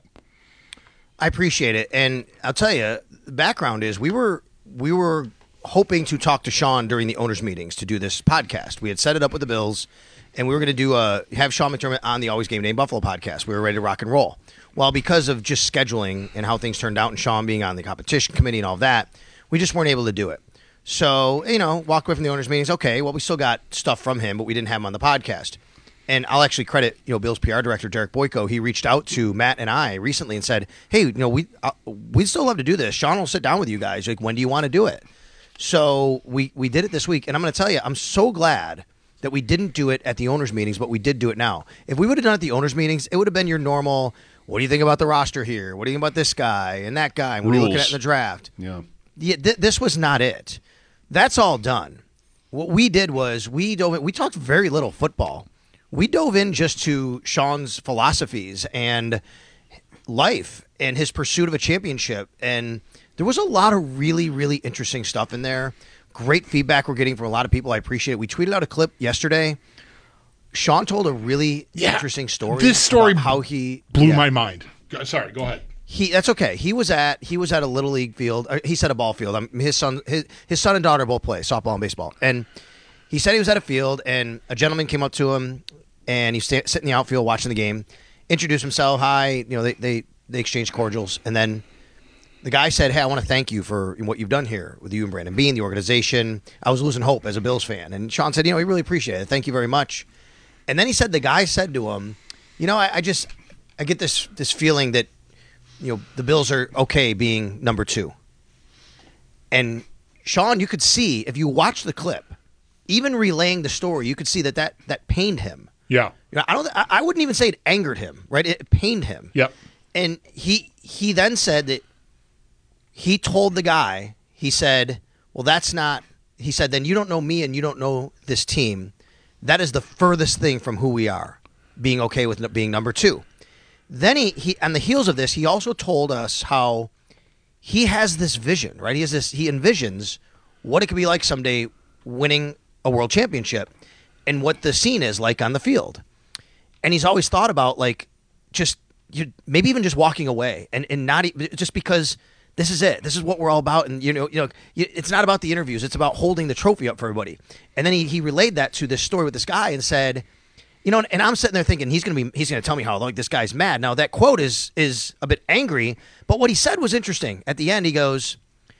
[SPEAKER 8] I appreciate it, and I'll tell you, the background is we were we were hoping to talk to Sean during the owners' meetings to do this podcast. We had set it up with the Bills, and we were going to do a have Sean McDermott on the Always Game Day in Buffalo podcast. We were ready to rock and roll. Well, because of just scheduling and how things turned out, and Sean being on the competition committee and all that, we just weren't able to do it. So, you know, walk away from the owners' meetings. Okay, well, we still got stuff from him, but we didn't have him on the podcast. And I'll actually credit, you know, Bill's P R director, Derek Boyko. He reached out to Matt and I recently and said, hey, you know, we uh, we'd still love to do this. Sean will sit down with you guys. Like, when do you want to do it? So we, we did it this week. And I'm going to tell you, I'm so glad that we didn't do it at the owners' meetings, but we did do it now. If we would have done it at the owners' meetings, it would have been your normal, what do you think about the roster here? What do you think about this guy and that guy? What Rules. Are you looking at in the draft?
[SPEAKER 3] Yeah.
[SPEAKER 8] yeah th- this was not it. That's all done. What we did was we dove in, we talked very little football. We dove in just to Sean's philosophies and life and his pursuit of a championship. And there was a lot of really, really interesting stuff in there. Great feedback we're getting from a lot of people. I appreciate it. We tweeted out a clip yesterday. Sean told a really
[SPEAKER 4] yeah,
[SPEAKER 8] interesting story.
[SPEAKER 4] This story
[SPEAKER 8] about how he
[SPEAKER 4] blew
[SPEAKER 8] yeah.
[SPEAKER 4] my mind. Sorry, go ahead.
[SPEAKER 8] He that's okay. He was at he was at a little league field. He said a ball field. Um, his son his his son and daughter both play softball and baseball. And he said he was at a field, and a gentleman came up to him, and he sta- sat in the outfield watching the game, introduced himself. Hi, you know, they they they exchanged cordials, and then the guy said, hey, I want to thank you for what you've done here with you and Brandon Beane, the organization. I was losing hope as a Bills fan. And Sean said, you know, he really appreciate it. Thank you very much. And then he said, the guy said to him, you know, I, I just, I get this this feeling that, you know, the Bills are okay being number two. And Sean, you could see, if you watch the clip, even relaying the story, you could see that that, that pained him.
[SPEAKER 4] Yeah.
[SPEAKER 8] You know, I don't. I wouldn't even say it angered him, right? It pained him.
[SPEAKER 4] Yep.
[SPEAKER 8] And he he then said that he told the guy, he said, well, that's not, he said, then you don't know me and you don't know this team. That is the furthest thing from who we are, being okay with being number two. Then he, he on the heels of this, he also told us how he has this vision, right? He has this, he envisions what it could be like someday winning a world championship and what the scene is like on the field. And he's always thought about, like, just, you maybe even just walking away and, and not just because this is it. This is what we're all about. And, you know, you know, it's not about the interviews. It's about holding the trophy up for everybody. And then he, he relayed that to this story with this guy and said, you know, and I'm sitting there thinking he's going to be, he's going to tell me how, like, this guy's mad. Now, that quote is, is a bit angry, but what he said was interesting. At the end, he goes,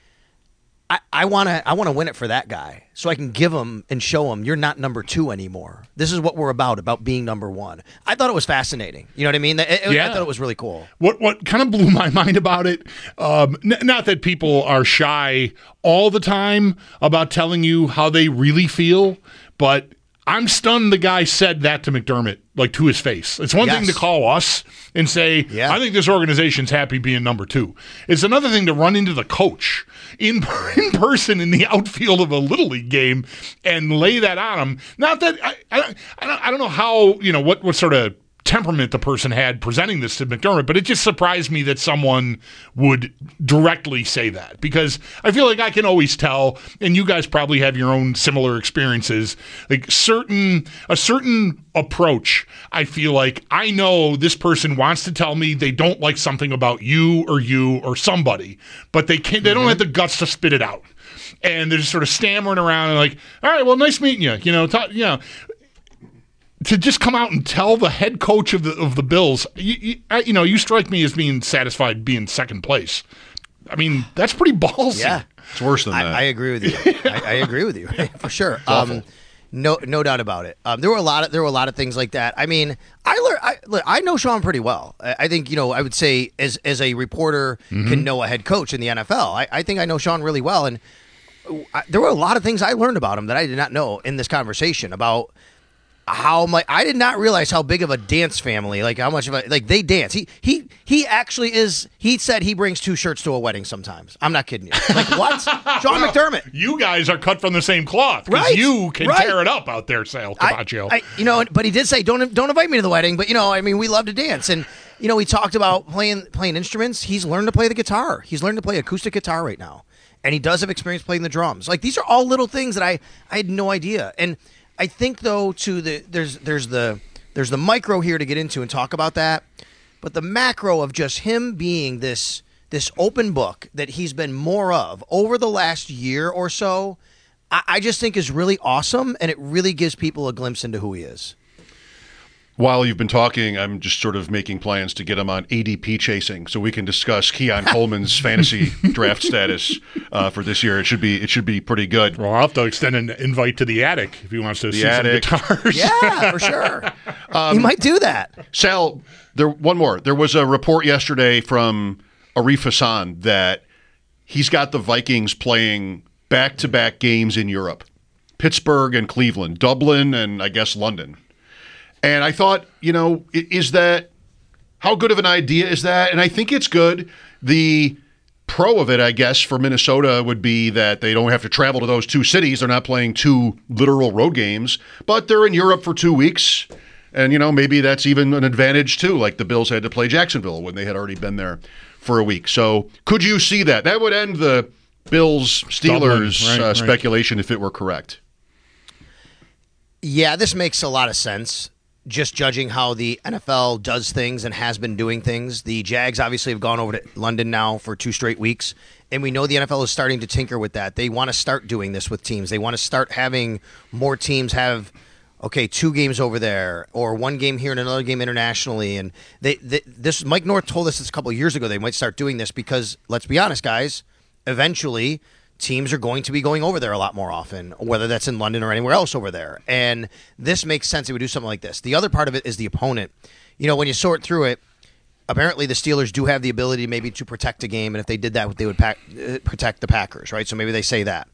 [SPEAKER 8] I, I want to I want to win it for that guy so I can give him and show him you're not number two anymore. This is what we're about, about being number one. I thought it was fascinating. You know what I mean? It, it,
[SPEAKER 4] yeah.
[SPEAKER 8] I thought it was really cool.
[SPEAKER 4] What what kind of blew my mind about it, um, n- not that people are shy all the time about telling you how they really feel, but I'm stunned the guy said that to McDermott, like, to his face. It's one
[SPEAKER 8] yes.
[SPEAKER 4] thing to call us and say,
[SPEAKER 8] yeah.
[SPEAKER 4] I think this organization's happy being number two. It's another thing to run into the coach in, in person in the outfield of a Little League game and lay that on him. Not that, I, I, I, don't, I don't know how, you know, what, what sort of temperament the person had presenting this to McDermott, but it just surprised me that someone would directly say that, because I feel like I can always tell, and you guys probably have your own similar experiences, like certain a certain approach. I feel like I know this person wants to tell me they don't like something about you or you or somebody, but they can't. They mm-hmm. don't have the guts to spit it out, and they're just sort of stammering around and like, all right, well, nice meeting you. You know, talk, you know. To just come out and tell the head coach of the of the Bills, you, you, you know, you strike me as being satisfied being second place. I mean, that's pretty ballsy.
[SPEAKER 8] Yeah,
[SPEAKER 3] it's worse than
[SPEAKER 8] I,
[SPEAKER 3] that.
[SPEAKER 8] I agree with you. I, I agree with you for sure. Um, no, no doubt about it. Um, there were a lot of there were a lot of things like that. I mean, I learned. I, look, I know Sean pretty well. I, I think you know. I would say as as a reporter mm-hmm. can know a head coach in the N F L. I, I think I know Sean really well, and I, there were a lot of things I learned about him that I did not know in this conversation about. How like I did not realize how big of a dance family, like how much of a like they dance. He he he actually is. He said he brings two shirts to a wedding sometimes. I'm not kidding you. Like what? Sean
[SPEAKER 4] well,
[SPEAKER 8] McDermott.
[SPEAKER 4] You guys are cut from the same cloth because
[SPEAKER 8] right,
[SPEAKER 4] you can
[SPEAKER 8] right.
[SPEAKER 4] tear it up out there, Sal Capaccio.
[SPEAKER 8] I, I, you know, but he did say don't don't invite me to the wedding. But you know, I mean, we love to dance, and You know, we talked about playing playing instruments. He's learned to play the guitar. He's learned to play acoustic guitar right now. And he does have experience playing the drums. Like, these are all little things that I, I had no idea. And I think, though, to the there's there's the there's the micro here to get into and talk about that. But the macro of just him being this this open book that he's been more of over the last year or so, I, I just think is really awesome, and it really gives people a glimpse into who he is.
[SPEAKER 3] While you've been talking, I'm just sort of making plans to get him on A D P chasing so we can discuss Keon Coleman's fantasy draft status uh, for this year. It should be it should be pretty good.
[SPEAKER 4] Well, I'll have to extend an invite to the attic if he wants to
[SPEAKER 3] the
[SPEAKER 4] see
[SPEAKER 3] attic.
[SPEAKER 4] some guitars.
[SPEAKER 8] Yeah, for sure. Um, he might do that.
[SPEAKER 3] Sal, there one more. There was a report yesterday from Arif Hassan that he's got the Vikings playing back-to-back games in Europe. Pittsburgh and Cleveland, Dublin and I guess London. And I thought, you know, is that, how good of an idea is that? And I think it's good. The pro of it, I guess, for Minnesota would be that they don't have to travel to those two cities. They're not playing two literal road games, but they're in Europe for two weeks. And, you know, maybe that's even an advantage, too, like the Bills had to play Jacksonville when they had already been there for a week. So could you see that? That would end the Bills-Steelers
[SPEAKER 4] right,
[SPEAKER 3] uh,
[SPEAKER 4] right.
[SPEAKER 3] speculation if it were correct.
[SPEAKER 8] Yeah, this makes a lot of sense. Just judging how the N F L does things and has been doing things. The Jags obviously have gone over to London now for two straight weeks, and we know the N F L is starting to tinker with that. They want to start doing this with teams. They want to start having more teams have, okay, two games over there or one game here and another game internationally. And they, they this Mike North told us this a couple of years ago they might start doing this because, let's be honest, guys, eventually – teams are going to be going over there a lot more often, whether that's in London or anywhere else over there. And this makes sense. It would do something like this. The other part of it is the opponent. You know, when you sort through it, apparently the Steelers do have the ability maybe to protect a game, and if they did that, they would pack, uh, protect the Packers, right? So maybe they say that.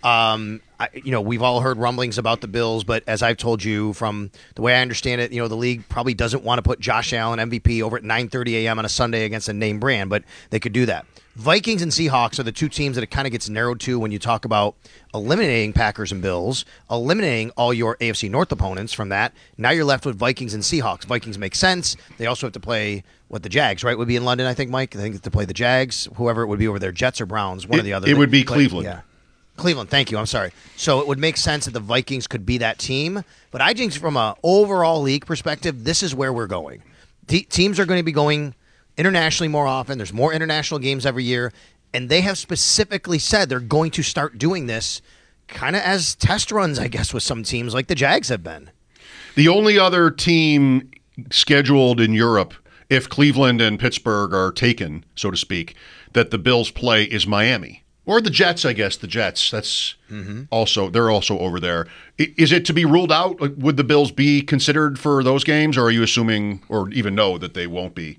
[SPEAKER 8] Um, I, you know, we've all heard rumblings about the Bills, but as I've told you from the way I understand it, you know, the league probably doesn't want to put Josh Allen, M V P, over at nine thirty a.m. on a Sunday against a name brand, but they could do that. Vikings and Seahawks are the two teams that it kind of gets narrowed to when you talk about eliminating Packers and Bills, eliminating all your A F C North opponents from that. Now you're left with Vikings and Seahawks. Vikings make sense. They also have to play what the Jags, right, would be in London, I think, Mike. I think to play the Jags, whoever it would be over there, Jets or Browns, one
[SPEAKER 3] it,
[SPEAKER 8] or the other.
[SPEAKER 3] It would be
[SPEAKER 8] play,
[SPEAKER 3] Cleveland.
[SPEAKER 8] Yeah. Cleveland, thank you. I'm sorry. So it would make sense that the Vikings could be that team. But I think from an overall league perspective, this is where we're going. Te- teams are going to be going internationally more often. There's more international games every year. And they have specifically said they're going to start doing this kind of as test runs, I guess, with some teams like the Jags have been.
[SPEAKER 3] The only other team scheduled in Europe, if Cleveland and Pittsburgh are taken, so to speak, that the Bills play is Miami. Or the Jets, I guess. The Jets. That's mm-hmm. also, they're also over there. Is it to be ruled out? Would the Bills be considered for those games, or are you assuming, or even know that they won't be?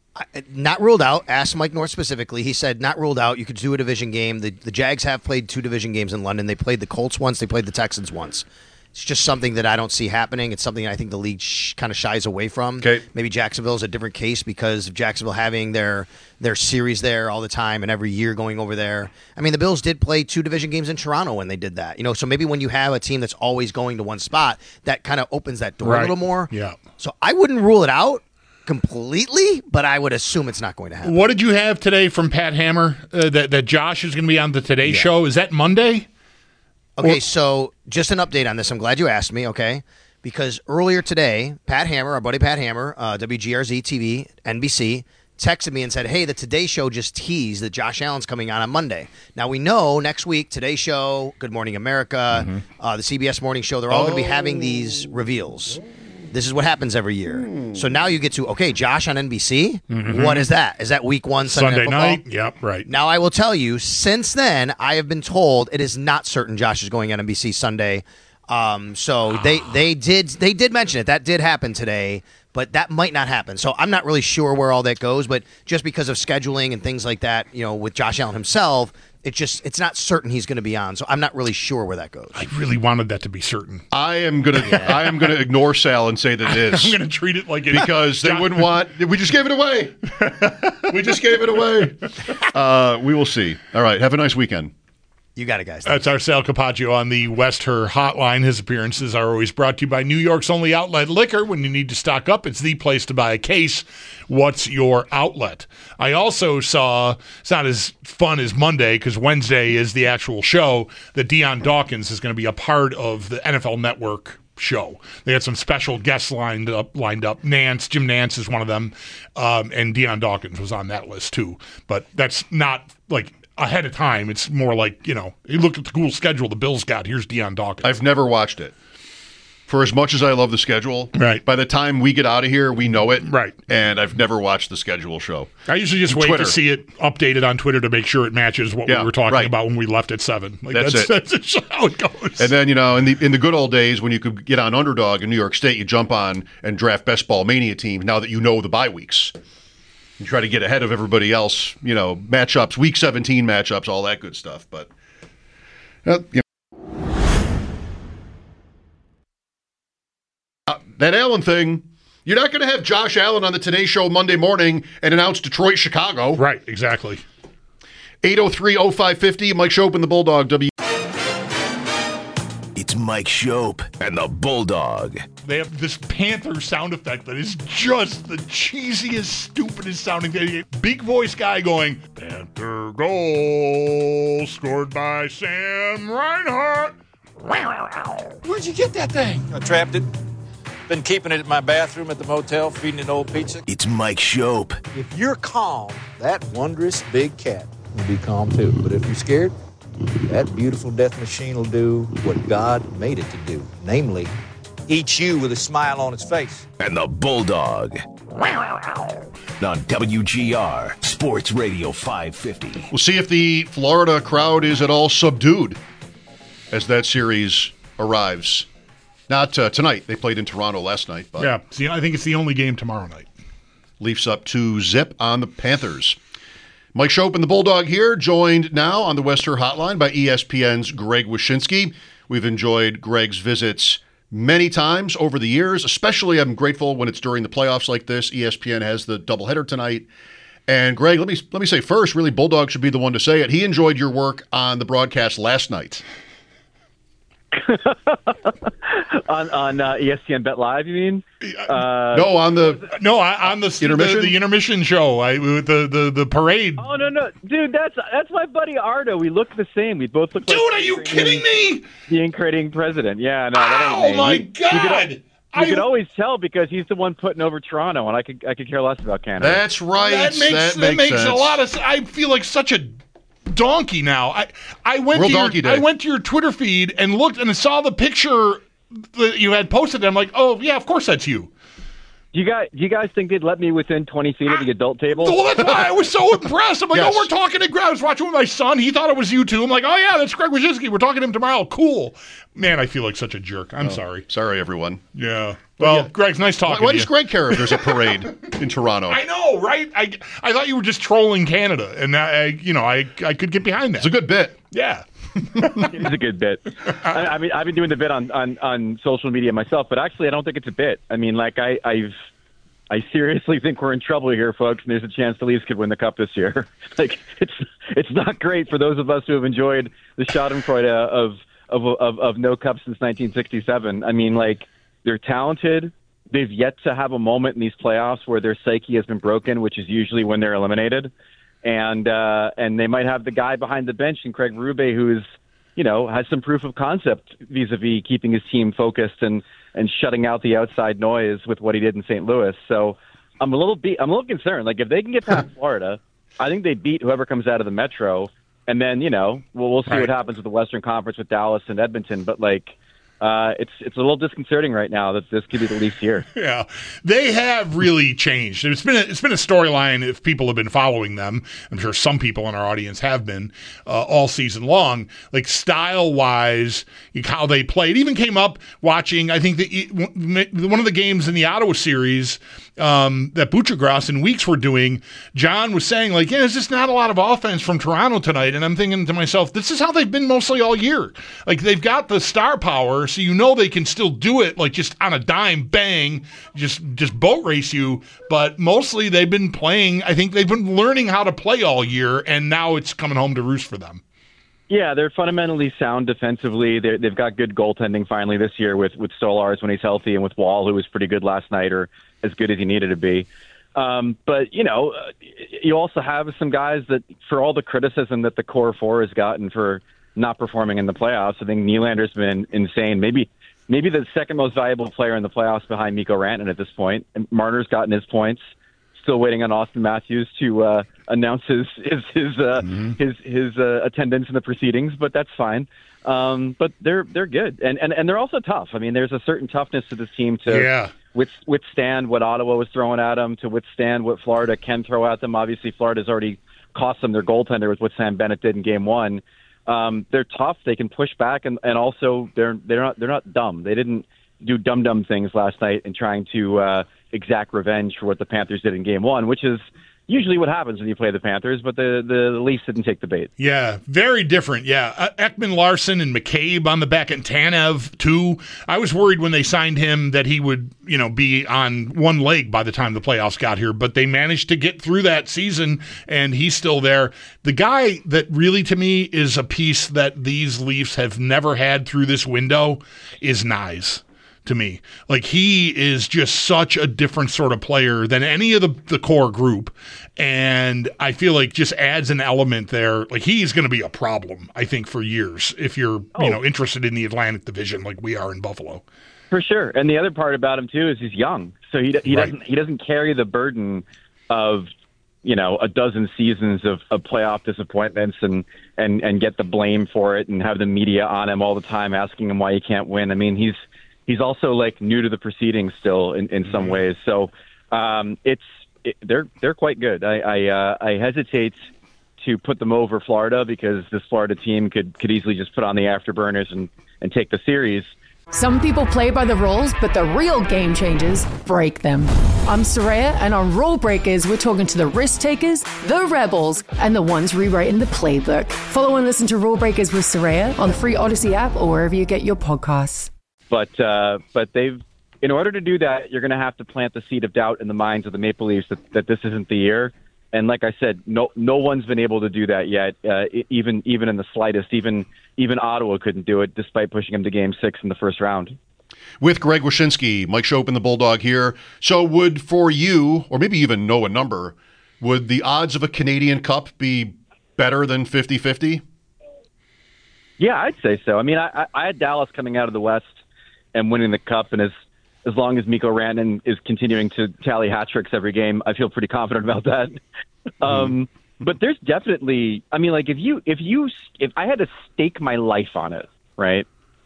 [SPEAKER 8] Not ruled out. Asked Mike North specifically. He said not ruled out. You could do a division game. The, the Jags have played two division games in London. They played the Colts once. They played the Texans once. It's just something that I don't see happening. It's something I think the league sh- kind of shies away from.
[SPEAKER 3] Okay.
[SPEAKER 8] Maybe Jacksonville's a different case because of Jacksonville having their their series there all the time and every year going over there. I mean, the Bills did play two division games in Toronto when they did that. You know, so maybe when you have a team that's always going to one spot, that kind of opens that door
[SPEAKER 4] right.
[SPEAKER 8] a little more.
[SPEAKER 4] Yeah.
[SPEAKER 8] So I wouldn't rule it out completely, but I would assume it's not going to happen.
[SPEAKER 4] What did you have today from Pat Hammer uh, that, that Josh is going to be on the Today
[SPEAKER 8] yeah.
[SPEAKER 4] Show? Is that Monday?
[SPEAKER 8] Okay,
[SPEAKER 4] or-
[SPEAKER 8] so just an update on this. I'm glad you asked me, okay? Because earlier today, Pat Hammer, our buddy Pat Hammer, uh, W G R Z T V, N B C, texted me and said, hey, the Today Show just teased that Josh Allen's coming on on Monday. Now, we know next week, Today Show, Good Morning America, mm-hmm. uh, the C B S Morning Show, they're all oh. going to be having these reveals. This is what happens every year. Mm. So now you get to, okay, Josh on N B C. Mm-hmm. What is that? Is that week one Sunday,
[SPEAKER 4] Sunday
[SPEAKER 8] night?
[SPEAKER 4] night? Yep, right.
[SPEAKER 8] Now I will tell you, since then, I have been told it is not certain Josh is going on N B C Sunday. Um, so they, they did they did mention it. That did happen today, but that might not happen. So I'm not really sure where all that goes, but just because of scheduling and things like that, you know, with Josh Allen himself, it just it's not certain he's going to be on. So I'm not really sure where that goes.
[SPEAKER 4] I really wanted that to be certain.
[SPEAKER 3] I am gonna yeah. I am gonna ignore Sal and say that it is.
[SPEAKER 4] I'm gonna treat it like it
[SPEAKER 3] because they wouldn't want. We just gave it away. we just gave it away. Uh, we will see. All right. Have a nice weekend.
[SPEAKER 8] You got it, guys.
[SPEAKER 4] That's our Sal Capaccio on the West Her Hotline. His appearances are always brought to you by New York's only outlet liquor. When you need to stock up, it's the place to buy a case. What's your outlet? I also saw, it's not as fun as Monday because Wednesday is the actual show, that Dion Dawkins is going to be a part of the N F L Network show. They had some special guests lined up. Lined up. Nance, Jim Nance is one of them, um, and Dion Dawkins was on that list too. But that's not like ahead of time. It's more like, you know, you look at the cool schedule the Bills got. Here's Dion Dawkins.
[SPEAKER 3] I've never watched it. For as much as I love the schedule,
[SPEAKER 4] right.
[SPEAKER 3] by the time we get out of here, we know it.
[SPEAKER 4] Right.
[SPEAKER 3] And I've never watched the schedule show.
[SPEAKER 4] I usually just wait
[SPEAKER 3] Twitter.
[SPEAKER 4] to see it updated on Twitter to make sure it matches what
[SPEAKER 3] Yeah,
[SPEAKER 4] we were talking
[SPEAKER 3] right.
[SPEAKER 4] about when we left at seven. Like
[SPEAKER 3] That's
[SPEAKER 4] that's,
[SPEAKER 3] it.
[SPEAKER 4] that's just how it goes.
[SPEAKER 3] And then, you know, in the in the good old days when you could get on Underdog in New York State, you jump on and draft Best Ball Mania teams now that you know the bye weeks. You try to get ahead of everybody else, you know, matchups, week seventeen matchups, all that good stuff. But, uh, you know. Uh, that Allen thing, you're not going to have Josh Allen on the Today Show Monday morning and announce Detroit, Chicago.
[SPEAKER 4] Right, exactly.
[SPEAKER 3] eight oh three oh five fifty, Mike Shope and the Bulldog. W.
[SPEAKER 6] It's Mike Shope and the Bulldog.
[SPEAKER 4] They have this Panther sound effect that is just the cheesiest, stupidest sounding thing. Big voice guy going, Panther goal scored by Sam Reinhart. Where'd you get that thing?
[SPEAKER 9] I trapped it. Been keeping it in my bathroom at the motel, feeding it old pizza.
[SPEAKER 6] It's Mike Shope.
[SPEAKER 9] If you're calm, that wondrous big cat will be calm too. But if you're scared, that beautiful death machine will do what God made it to do. Namely, eat you with a smile on its face.
[SPEAKER 6] And the Bulldog. On W G R, Sports Radio five fifty.
[SPEAKER 3] We'll see if the Florida crowd is at all subdued as that series arrives. Not uh, tonight. They played in Toronto last night. But
[SPEAKER 4] Yeah, see, I think it's the only game tomorrow night.
[SPEAKER 3] Leafs up to zip on the Panthers. Mike Shope and the Bulldog here, joined now on the West Her Hotline by E S P N's Greg Wyshynski. We've enjoyed Greg's visits many times over the years. Especially, I'm grateful when it's during the playoffs like this. E S P N has the doubleheader tonight. And Greg, let me let me say first, really, Bulldog should be the one to say it. He enjoyed your work on the broadcast last night.
[SPEAKER 10] on on uh, E S P N Bet Live, you mean? Uh,
[SPEAKER 3] no, on the
[SPEAKER 4] no on the
[SPEAKER 3] intermission,
[SPEAKER 4] the, the intermission show. I with the, the the parade.
[SPEAKER 10] Oh no no, dude, that's that's my buddy Ardo. We look the same. We both look.
[SPEAKER 4] Dude,
[SPEAKER 10] like
[SPEAKER 4] are you kidding me?
[SPEAKER 10] The incriminating president. Yeah, no. That
[SPEAKER 4] oh
[SPEAKER 10] ain't me.
[SPEAKER 4] my
[SPEAKER 10] you,
[SPEAKER 4] God!
[SPEAKER 10] You could,
[SPEAKER 4] I
[SPEAKER 10] you could always tell because he's the one putting over Toronto, and I could I could care less about Canada.
[SPEAKER 3] That's right.
[SPEAKER 4] That makes
[SPEAKER 3] that,
[SPEAKER 4] that
[SPEAKER 3] makes,
[SPEAKER 4] makes
[SPEAKER 3] sense.
[SPEAKER 4] a lot of. I feel like such a donkey now. I I went
[SPEAKER 3] Real
[SPEAKER 4] to
[SPEAKER 3] donkey
[SPEAKER 4] your,
[SPEAKER 3] day.
[SPEAKER 4] I went to your Twitter feed and looked and saw the picture that you had posted. I'm like, oh yeah, of course that's you.
[SPEAKER 10] Do you guys, do you guys think they'd let me within twenty feet of the adult table?
[SPEAKER 4] Well, that's why I was so impressed. I'm like,
[SPEAKER 3] Yes.
[SPEAKER 4] oh, we're talking to Greg. I was watching with my son. He thought it was you two. I'm like, oh yeah, that's Greg Wyshynski. We're talking to him tomorrow. Cool. Man, I feel like such a jerk. I'm
[SPEAKER 3] Oh,
[SPEAKER 4] sorry.
[SPEAKER 3] Sorry, everyone.
[SPEAKER 4] Yeah. Well,
[SPEAKER 3] yeah.
[SPEAKER 4] Greg's nice
[SPEAKER 3] Why,
[SPEAKER 4] talking
[SPEAKER 3] why
[SPEAKER 4] to
[SPEAKER 3] does
[SPEAKER 4] you.
[SPEAKER 3] Greg care if there's a parade in Toronto?
[SPEAKER 4] I know, right? I I thought you were just trolling Canada, and I, you know, I I could get behind that.
[SPEAKER 3] It's a good bit.
[SPEAKER 4] Yeah.
[SPEAKER 10] It's a good bit. I, I mean, I've been doing the bit on, on, on social media myself, but actually, I don't think it's a bit. I mean, like I, I've, I seriously think we're in trouble here, folks, and there's a chance the Leafs could win the cup this year. Like, it's it's not great for those of us who have enjoyed the Schadenfreude of of of, of no cup since nineteen sixty-seven. I mean, like, they're talented. They've yet to have a moment in these playoffs where their psyche has been broken, which is usually when they're eliminated. And uh, and they might have the guy behind the bench in Craig Berube who's, you know, has some proof of concept vis-a-vis keeping his team focused and, and shutting out the outside noise with what he did in Saint Louis. So I'm a little be- I'm a little concerned. Like, if they can get past Florida, I think they beat whoever comes out of the Metro. And then, you know, we'll, we'll see
[SPEAKER 4] Right.
[SPEAKER 10] what happens with the Western Conference with Dallas and Edmonton. But, like, Uh, it's it's a little disconcerting right now that this could be the Leafs year.
[SPEAKER 4] Yeah, they have really changed. It's been a, it's been a storyline if people have been following them. I'm sure some people in our audience have been uh, all season long. Like style wise, how they play. It even came up watching. I think that one of the games in the Ottawa series um, that Buccigross and Weeks were doing. John was saying like, yeah, there's just not a lot of offense from Toronto tonight. And I'm thinking to myself, this is how they've been mostly all year. Like they've got the star power. So you know they can still do it, like just on a dime, bang, just just boat race you. But mostly they've been playing. I think they've been learning how to play all year, and now it's coming home to roost for them.
[SPEAKER 10] Yeah, they're fundamentally sound defensively. They're, they've got good goaltending finally this year with, with Stolarz when he's healthy and with Wall, who was pretty good last night, or as good as he needed to be. Um, but, you know, you also have some guys that, for all the criticism that the core four has gotten for not performing in the playoffs, I think Nylander's been insane. Maybe maybe the second most valuable player in the playoffs behind Mikko Rantanen at this point. And Marner's gotten his points. Still waiting on Austin Matthews to uh, announce his his his uh, mm-hmm. his, his uh, attendance in the proceedings, but that's fine. Um, but they're they're good, and, and and they're also tough. I mean, there's a certain toughness to this team to
[SPEAKER 4] yeah.
[SPEAKER 10] with, withstand what Ottawa was throwing at them, to withstand what Florida can throw at them. Obviously, Florida's already cost them their goaltender with what Sam Bennett did in Game One. Um, they're tough. They can push back, and, and also they're they're not they're not dumb. They didn't do dumb dumb things last night in trying to uh, exact revenge for what the Panthers did in Game One, which is usually what happens when you play the Panthers, but the, the, the Leafs didn't take the bait.
[SPEAKER 4] Yeah, very different. Yeah, uh, Ekman Larson and McCabe on the back, and Tanev too. I was worried when they signed him that he would, you know, be on one leg by the time the playoffs got here, but they managed to get through that season, and he's still there. The guy that really, to me, is a piece that these Leafs have never had through this window is Nyes. To me, like, he is just such a different sort of player than any of the, the core group, and I feel like just adds an element there. Like, he's going to be a problem, I think, for years if you're oh. you know interested in the Atlantic Division like we are in Buffalo.
[SPEAKER 10] For sure, and the other part about him too is he's young, so he he right. doesn't he doesn't carry the burden of you know a dozen seasons of, of playoff disappointments and and and get the blame for it and have the media on him all the time asking him why he can't win. I mean, he's He's also like new to the proceedings still in, in some ways. So um, it's it, they're they're quite good. I I, uh, I hesitate to put them over Florida because this Florida team could, could easily just put on the afterburners and, and take the series.
[SPEAKER 1] Some people play by the rules, but the real game changers break them. I'm Soraya, and on Rule Breakers, we're talking to the risk takers, the rebels, and the ones rewriting the playbook. Follow and listen to Rule Breakers with Soraya on the free Odyssey app or wherever you get your podcasts.
[SPEAKER 10] But uh, but they've, in order to do that, you're going to have to plant the seed of doubt in the minds of the Maple Leafs that, that this isn't the year. And like I said, no no one's been able to do that yet, uh, even even in the slightest. Even even Ottawa couldn't do it, despite pushing them to Game Six in the first round.
[SPEAKER 3] With Greg Wyshynski, Mike Chopin, the Bulldog here. So would, for you, or maybe even know a number, would the odds of a Canadian Cup be better than fifty-fifty?
[SPEAKER 10] Yeah, I'd say so. I mean, I, I had Dallas coming out of the West and winning the Cup, and as as long as Mikko Rantanen is continuing to tally hat tricks every game, I feel pretty confident about that. Mm-hmm. Um, but there's definitely, I mean, like if you if you if I had to stake my life on it, right,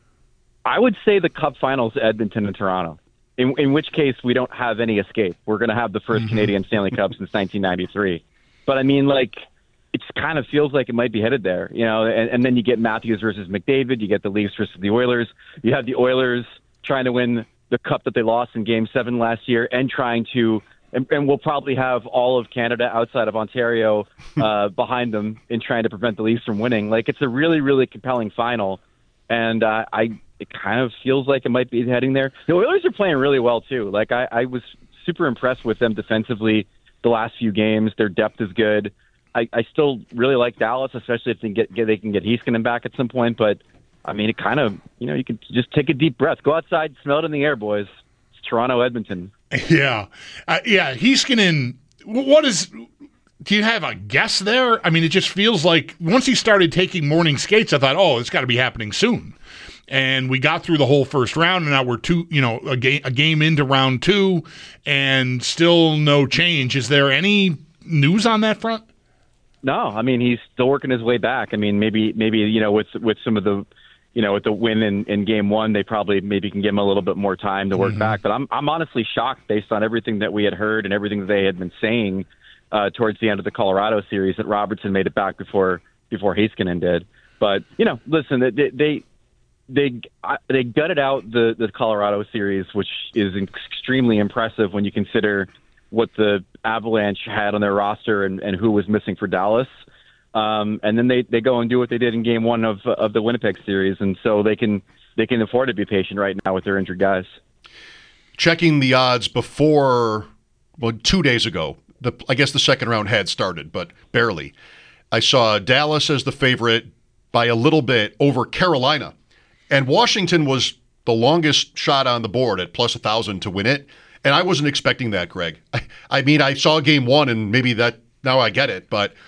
[SPEAKER 10] I would say the Cup Finals, Edmonton and Toronto. In in which case we don't have any escape. We're going to have the first mm-hmm. Canadian Stanley Cup since nineteen ninety-three. But I mean, like, it kind of feels like it might be headed there, you know, and, and then you get Matthews versus McDavid, you get the Leafs versus the Oilers, you have the Oilers trying to win the cup that they lost in Game seven last year and trying to, and, and we'll probably have all of Canada outside of Ontario uh, behind them in trying to prevent the Leafs from winning. Like, it's a really, really compelling final, and uh, I it kind of feels like it might be heading there. The Oilers are playing really well, too. Like, I, I was super impressed with them defensively the last few games. Their depth is good. I, I still really like Dallas, especially if they can get, get they can get Heiskanen back at some point. But I mean, it kind of, you know, you can just take a deep breath, go outside, smell it in the air, boys. It's Toronto, Edmonton.
[SPEAKER 4] Yeah, uh, yeah. Heiskanen. What is? Do you have a guess there? I mean, it just feels like once he started taking morning skates, I thought, oh, it's got to be happening soon. And we got through the whole first round, and now we're two, you know, a game a game into round two, and still no change. Is there any news on that front?
[SPEAKER 10] No, I mean, he's still working his way back. I mean, maybe, maybe you know, with with some of the, you know, with the win in, in game one, they probably maybe can give him a little bit more time to work mm-hmm. back. But I'm I'm honestly shocked based on everything that we had heard and everything that they had been saying uh, towards the end of the Colorado series that Robertson made it back before before Heiskanen did. But you know, listen, they they they, they gutted out the the Colorado series, which is extremely impressive when you consider what the Avalanche had on their roster and, and who was missing for Dallas. Um, and then they, they go and do what they did in game one of of the Winnipeg series. And so they can they can afford to be patient right now with their injured guys.
[SPEAKER 3] Checking the odds before, well, two days ago, the I guess the second round had started, but barely. I saw Dallas as the favorite by a little bit over Carolina. And Washington was the longest shot on the board at plus one thousand to win it. And I wasn't expecting that, Greg. I, I mean, I saw game one, and maybe that now I get it. But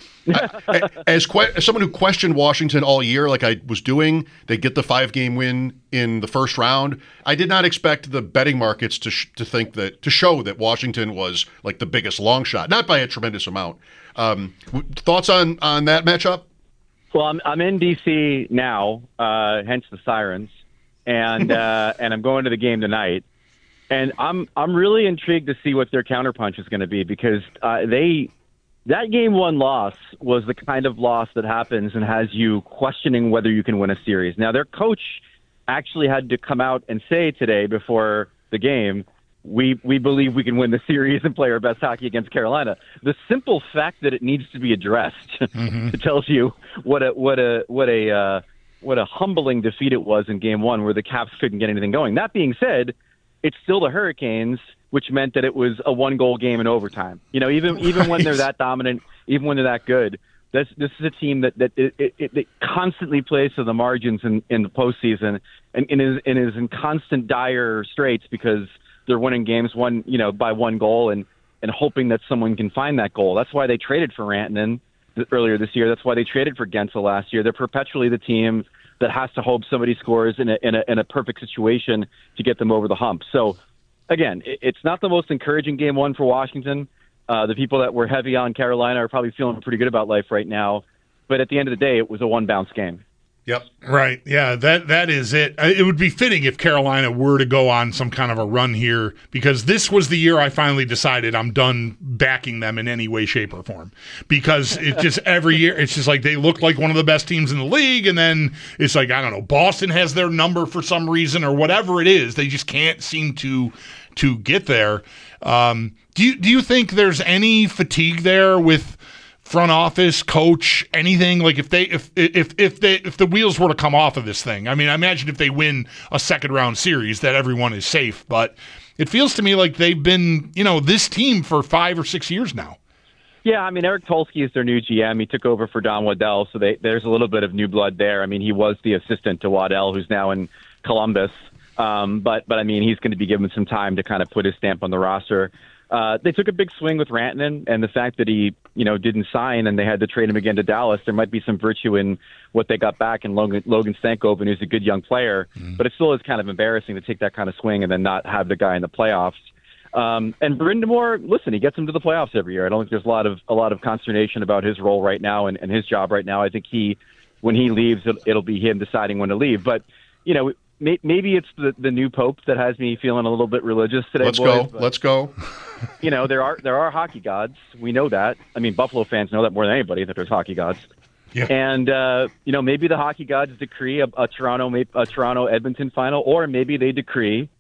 [SPEAKER 3] I, as, que- as someone who questioned Washington all year, like I was doing, they get the five-game win in the first round. I did not expect the betting markets to sh- to think that to show that Washington was like the biggest long shot, not by a tremendous amount. Um, w- thoughts on on that matchup?
[SPEAKER 10] Well, I'm I'm in D C now, uh, hence the sirens, and uh, and I'm going to the game tonight. And I'm I'm really intrigued to see what their counterpunch is going to be, because uh, they that game one loss was the kind of loss that happens and has you questioning whether you can win a series. Now, their coach actually had to come out and say today before the game, we we believe we can win the series and play our best hockey against Carolina. The simple fact that it needs to be addressed mm-hmm. it tells you what a what a what a uh, what a humbling defeat it was in game one, where the Caps couldn't get anything going. That being said, it's still the Hurricanes, which meant that it was a one-goal game in overtime. You know, even even right. when they're that dominant, even when they're that good, this this is a team that that it, it, it constantly plays to the margins in, in the postseason, and, and is and is in constant dire straits because they're winning games one you know by one goal and and hoping that someone can find that goal. That's why they traded for Rantanen earlier this year. That's why they traded for Gensel last year. They're perpetually the team that has to hope somebody scores in a, in a in a perfect situation to get them over the hump. So, again, it, it's not the most encouraging game one for Washington. Uh, the people that were heavy on Carolina are probably feeling pretty good about life right now. But at the end of the day, it was a one-bounce game.
[SPEAKER 3] Yep.
[SPEAKER 4] Right. Yeah, that that is it. It would be fitting if Carolina were to go on some kind of a run here, because this was the year I finally decided I'm done backing them in any way, shape, or form. Because it's just every year, it's just like they look like one of the best teams in the league, and then it's like, I don't know, Boston has their number for some reason or whatever it is. They just can't seem to to get there. Um, do you do you think there's any fatigue there with front office, coach, anything? Like if they if if if they if the wheels were to come off of this thing, I mean, I imagine if they win a second round series that everyone is safe, but it feels to me like they've been, you know, this team for five or six years now.
[SPEAKER 10] Yeah, I mean, Eric Tulsky is their new G M. He took over for Don Waddell, so they, there's a little bit of new blood there. I mean, he was the assistant to Waddell, who's now in Columbus, um, but but I mean, he's going to be given some time to kind of put his stamp on the roster. Uh, they took a big swing with Rantanen, and the fact that he, you know, didn't sign and they had to trade him again to Dallas, there might be some virtue in what they got back in Logan, Logan Stankoven, who's a good young player, mm. but it still is kind of embarrassing to take that kind of swing and then not have the guy in the playoffs. Um, and Brind'Amour, listen, he gets him to the playoffs every year. I don't think there's a lot of a lot of consternation about his role right now and, and his job right now. I think he, when he leaves, it'll, it'll be him deciding when to leave. But, you know, maybe it's the, the new pope that has me feeling a little bit religious today.
[SPEAKER 3] Let's
[SPEAKER 10] boys,
[SPEAKER 3] go.
[SPEAKER 10] but,
[SPEAKER 3] Let's go.
[SPEAKER 10] You know, there are there are hockey gods. We know that. I mean, Buffalo fans know that more than anybody, that there's hockey gods.
[SPEAKER 4] Yeah.
[SPEAKER 10] And uh, you know, maybe the hockey gods decree a, a Toronto a Toronto Edmonton final, or maybe they decree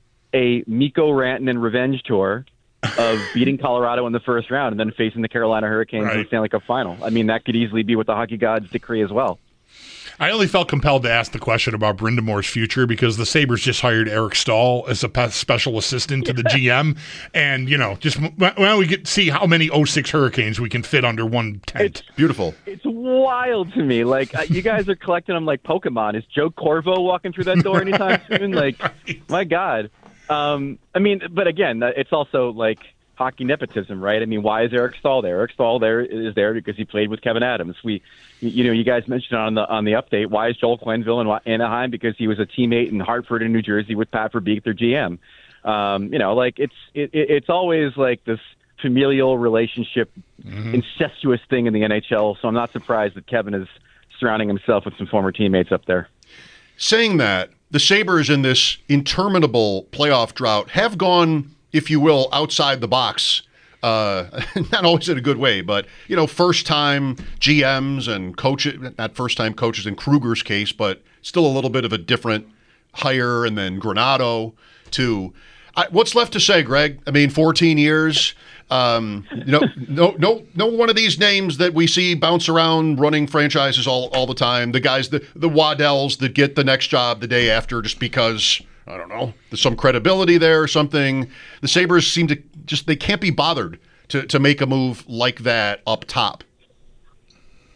[SPEAKER 10] a Mikko Rantanen revenge tour of beating Colorado in the first round and then facing the Carolina Hurricanes
[SPEAKER 4] right.
[SPEAKER 10] in the Stanley Cup final. I mean, that could easily be what the hockey gods decree as well.
[SPEAKER 4] I only felt compelled to ask the question about Brind'Amour's future because the Sabres just hired Eric Stahl as a special assistant to the G M. And, you know, just why don't we get see how many oh six Hurricanes we can fit under one tent.
[SPEAKER 3] It's beautiful.
[SPEAKER 10] It's wild to me. Like, uh, you guys are collecting them like Pokemon. Is Joe Corvo walking through that door anytime soon? Like, right. My God. Um, I mean, but again, it's also like hockey nepotism, right? I mean, why is Eric Stahl there? Eric Stahl there is there because he played with Kevin Adams. We, you know, you guys mentioned on the on the update. Why is Joel Quenneville in Anaheim? Because he was a teammate in Hartford and New Jersey with Pat Verbeek, their G M. Um, you know, like it's it, it's always like this familial relationship, mm-hmm. incestuous thing in the N H L. So I'm not surprised that Kevin is surrounding himself with some former teammates up there.
[SPEAKER 3] Saying that, the Sabres in this interminable playoff drought have gone, if you will, outside the box. Uh, not always in a good way, but, you know, first-time G Ms and coaches, not first-time coaches in Kruger's case, but still a little bit of a different hire, and then Granato, too. I, what's left to say, Greg? I mean, fourteen years. Um, you know, no, no, no one of these names that we see bounce around running franchises all, all the time. The guys, the, the Waddells that get the next job the day after just because, I don't know, there's some credibility there or something. The Sabres seem to just, they can't be bothered to, to make a move like that up top.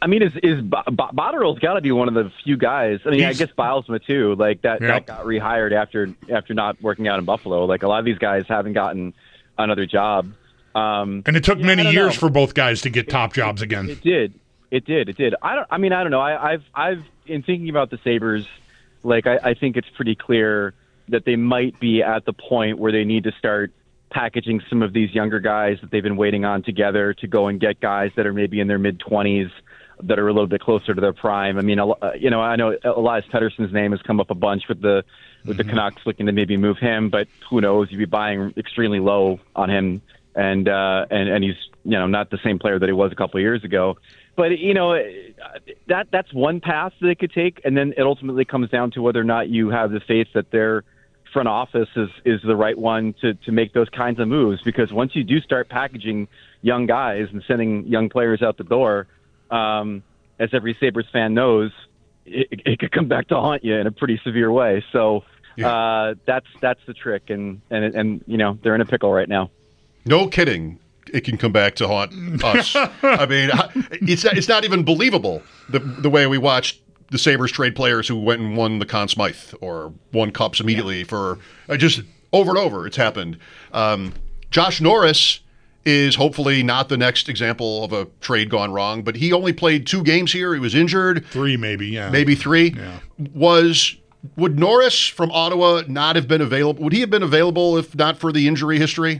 [SPEAKER 10] I mean, is is B- B- Botterill's got to be one of the few guys. I mean, He's, I guess Bilesma too. Like that, yeah. that got rehired after after not working out in Buffalo. Like a lot of these guys haven't gotten another job. Um,
[SPEAKER 4] and it took
[SPEAKER 10] yeah,
[SPEAKER 4] many years
[SPEAKER 10] know.
[SPEAKER 4] for both guys to get top
[SPEAKER 10] it,
[SPEAKER 4] jobs again.
[SPEAKER 10] It, it did. It did. It did. I don't. I mean, I don't know. I, I've I've in thinking about the Sabres, like I, I think it's pretty clear that they might be at the point where they need to start packaging some of these younger guys that they've been waiting on together to go and get guys that are maybe in their mid twenties that are a little bit closer to their prime. I mean, you know, I know Elias Pettersson's name has come up a bunch with the with mm-hmm. the Canucks looking to maybe move him, but who knows? You'd be buying extremely low on him, and uh, and and he's you know not the same player that he was a couple of years ago. But you know, that that's one path that it could take, and then it ultimately comes down to whether or not you have the faith that their front office is is the right one to to make those kinds of moves. Because once you do start packaging young guys and sending young players out the door, um, as every Sabres fan knows, it, it could come back to haunt you in a pretty severe way. So yeah. uh, that's that's the trick, and, and and you know they're in a pickle right now.
[SPEAKER 3] No kidding. It can come back to haunt us. I mean, it's it's not even believable the the way we watched the Sabres trade players who went and won the Conn Smythe or won cups immediately yeah. for uh, just over and over. It's happened. Um, Josh Norris is hopefully not the next example of a trade gone wrong, but he only played two games here. He was injured.
[SPEAKER 4] Three, maybe, yeah.
[SPEAKER 3] Maybe three.
[SPEAKER 4] Yeah.
[SPEAKER 3] Was would Norris from Ottawa not have been available? Would he have been available if not for the injury history?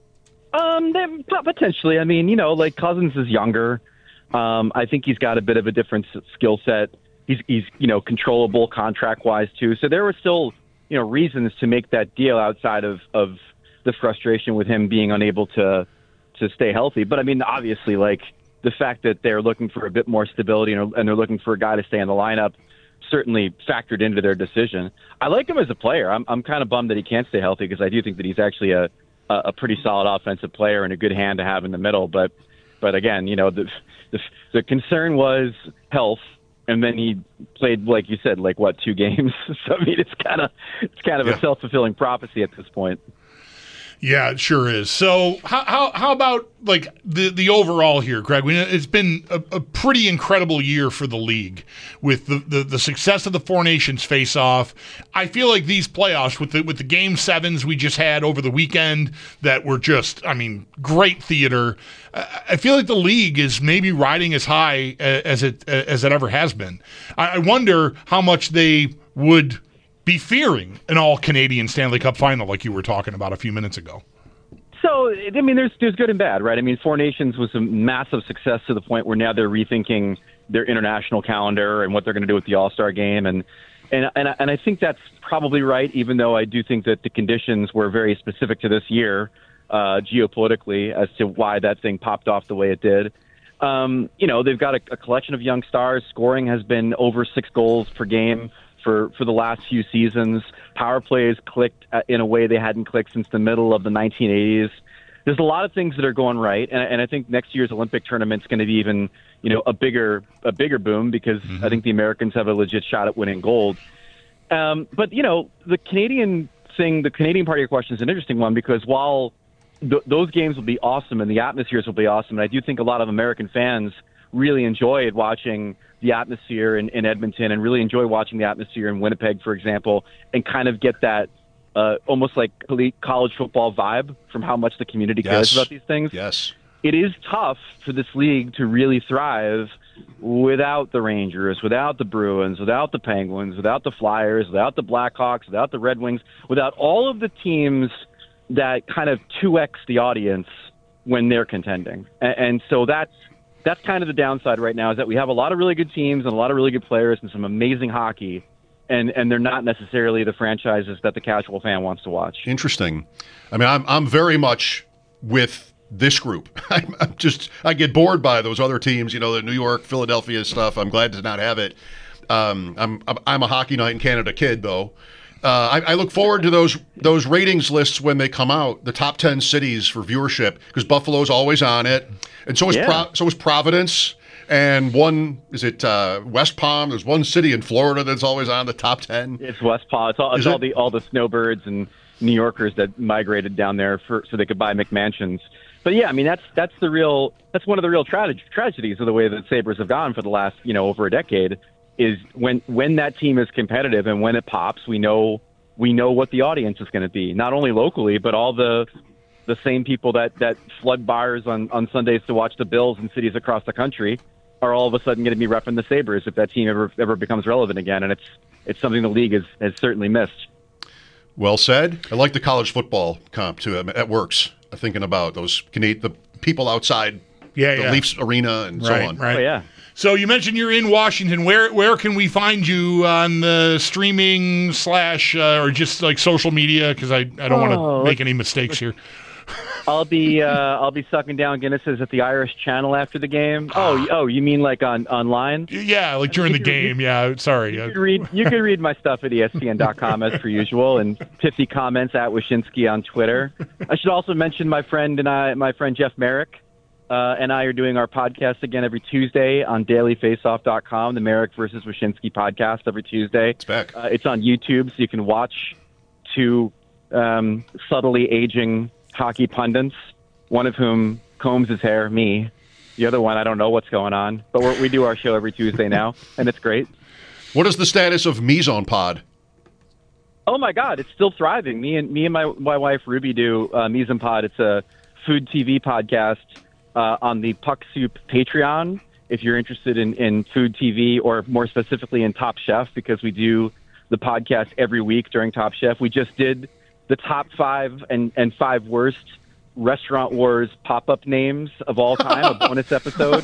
[SPEAKER 10] Um, potentially. I mean, you know, like Cousins is younger. Um, I think he's got a bit of a different skill set. He's, he's, you know, controllable contract-wise too. So there were still, you know, reasons to make that deal outside of, of the frustration with him being unable to to stay healthy. But I mean, obviously, like the fact that they're looking for a bit more stability and, and they're looking for a guy to stay in the lineup certainly factored into their decision. I like him as a player. I'm I'm kind of bummed that he can't stay healthy because I do think that he's actually a a pretty solid offensive player and a good hand to have in the middle. But, but again, you know, the, the, the concern was health. And then he played, like you said, like what, two games. So, I mean, it's kind of, it's kind of yeah. a self-fulfilling prophecy at this point.
[SPEAKER 4] Yeah, it sure is. So how how, how about like the, the overall here, Greg? We, it's been a, a pretty incredible year for the league with the, the, the success of the Four Nations face-off. I feel like these playoffs with the with the game sevens we just had over the weekend that were just, I mean, great theater. I feel like the league is maybe riding as high as it as it ever has been. I wonder how much they would be fearing an all-Canadian Stanley Cup final like you were talking about a few minutes ago.
[SPEAKER 10] So, I mean, there's there's good and bad, right? I mean, Four Nations was a massive success to the point where now they're rethinking their international calendar and what they're going to do with the All-Star game. And, and, and, and I think that's probably right, even though I do think that the conditions were very specific to this year uh, geopolitically as to why that thing popped off the way it did. Um, you know, they've got a, a collection of young stars. Scoring has been over six goals per game for, for the last few seasons. Power plays clicked in a way they hadn't clicked since the middle of the nineteen eighties. There's a lot of things that are going right, and, and I think next year's Olympic tournament's going to be even, you know, a bigger a bigger boom because mm-hmm. I think the Americans have a legit shot at winning gold. Um, but you know, the Canadian thing, the Canadian part of your question is an interesting one because while th- those games will be awesome and the atmospheres will be awesome, and I do think a lot of American fans really enjoyed watching the atmosphere in, in Edmonton and really enjoy watching the atmosphere in Winnipeg, for example, and kind of get that uh, almost like elite college football vibe from how much the community
[SPEAKER 3] yes.
[SPEAKER 10] cares about these things.
[SPEAKER 3] Yes.
[SPEAKER 10] It is tough for this league to really thrive without the Rangers, without the Bruins, without the Penguins, without the Flyers, without the Blackhawks, without the Red Wings, without all of the teams that kind of two X the audience when they're contending. And, and so that's That's kind of the downside right now is that we have a lot of really good teams and a lot of really good players and some amazing hockey, and, and they're not necessarily the franchises that the casual fan wants to watch.
[SPEAKER 3] Interesting. I mean, I'm I'm very much with this group. I'm, I'm just I get bored by those other teams, you know, the New York, Philadelphia stuff. I'm glad to not have it. Um, I'm I'm a Hockey Night in Canada kid, though. Uh, I, I look forward to those those ratings lists when they come out, the top ten cities for viewership, because Buffalo's always on it, and so is
[SPEAKER 10] yeah.
[SPEAKER 3] Pro, so is Providence, and one is it uh, West Palm. There's one city in Florida that's always on the top ten.
[SPEAKER 10] It's West Palm. It's all, it's all the all the snowbirds and New Yorkers that migrated down there for so they could buy McMansions. but yeah, I mean that's that's the real that's one of the real tra- tragedies of the way that Sabres have gone for the last you know over a decade. Is when when that team is competitive and when it pops, we know we know what the audience is going to be, not only locally but all the the same people that, that flood bars on, on Sundays to watch the Bills in cities across the country are all of a sudden going to be repping the Sabres if that team ever ever becomes relevant again, and it's it's something the league has, has certainly missed.
[SPEAKER 3] Well said. I like the college football comp too. I mean, that works. I'm thinking about those Canadian, the people outside
[SPEAKER 4] yeah,
[SPEAKER 3] the
[SPEAKER 4] yeah.
[SPEAKER 3] Leafs arena and
[SPEAKER 4] right,
[SPEAKER 3] so on.
[SPEAKER 4] Right.
[SPEAKER 10] Oh, yeah.
[SPEAKER 4] So you mentioned you're in Washington. Where where can we find you on the streaming slash uh, or just like social media? Because I, I don't
[SPEAKER 10] Oh,
[SPEAKER 4] want to make any mistakes here.
[SPEAKER 10] I'll be uh, I'll be sucking down Guinnesses at the Irish Channel after the game. Oh, y- oh, you mean like on online?
[SPEAKER 4] Yeah, like during the
[SPEAKER 10] You could-
[SPEAKER 4] game. Yeah, sorry.
[SPEAKER 10] You could read you could read my stuff at E S P N dot com as per usual, and pithy comments at Wyshynski on Twitter. I should also mention my friend and I, my friend Jeff Merrick, uh, and I are doing our podcast again every Tuesday on daily face off dot com. The Merrick versus Wyshynski podcast every Tuesday.
[SPEAKER 3] It's back.
[SPEAKER 10] Uh, it's on YouTube, so you can watch two um, subtly aging hockey pundits, one of whom combs his hair, me. The other one, I don't know what's going on, but we're, we do our show every Tuesday now, and it's great.
[SPEAKER 3] What is the status of Mise Pod?
[SPEAKER 10] Oh my God, it's still thriving. Me and me and my my wife Ruby do uh, Mise en Pod. It's a food T V podcast uh, on the Puck Soup Patreon. If you're interested in, in food T V or more specifically in Top Chef, because we do the podcast every week during Top Chef. We just did the top five and, and five worst Restaurant Wars pop-up names of all time, a bonus episode.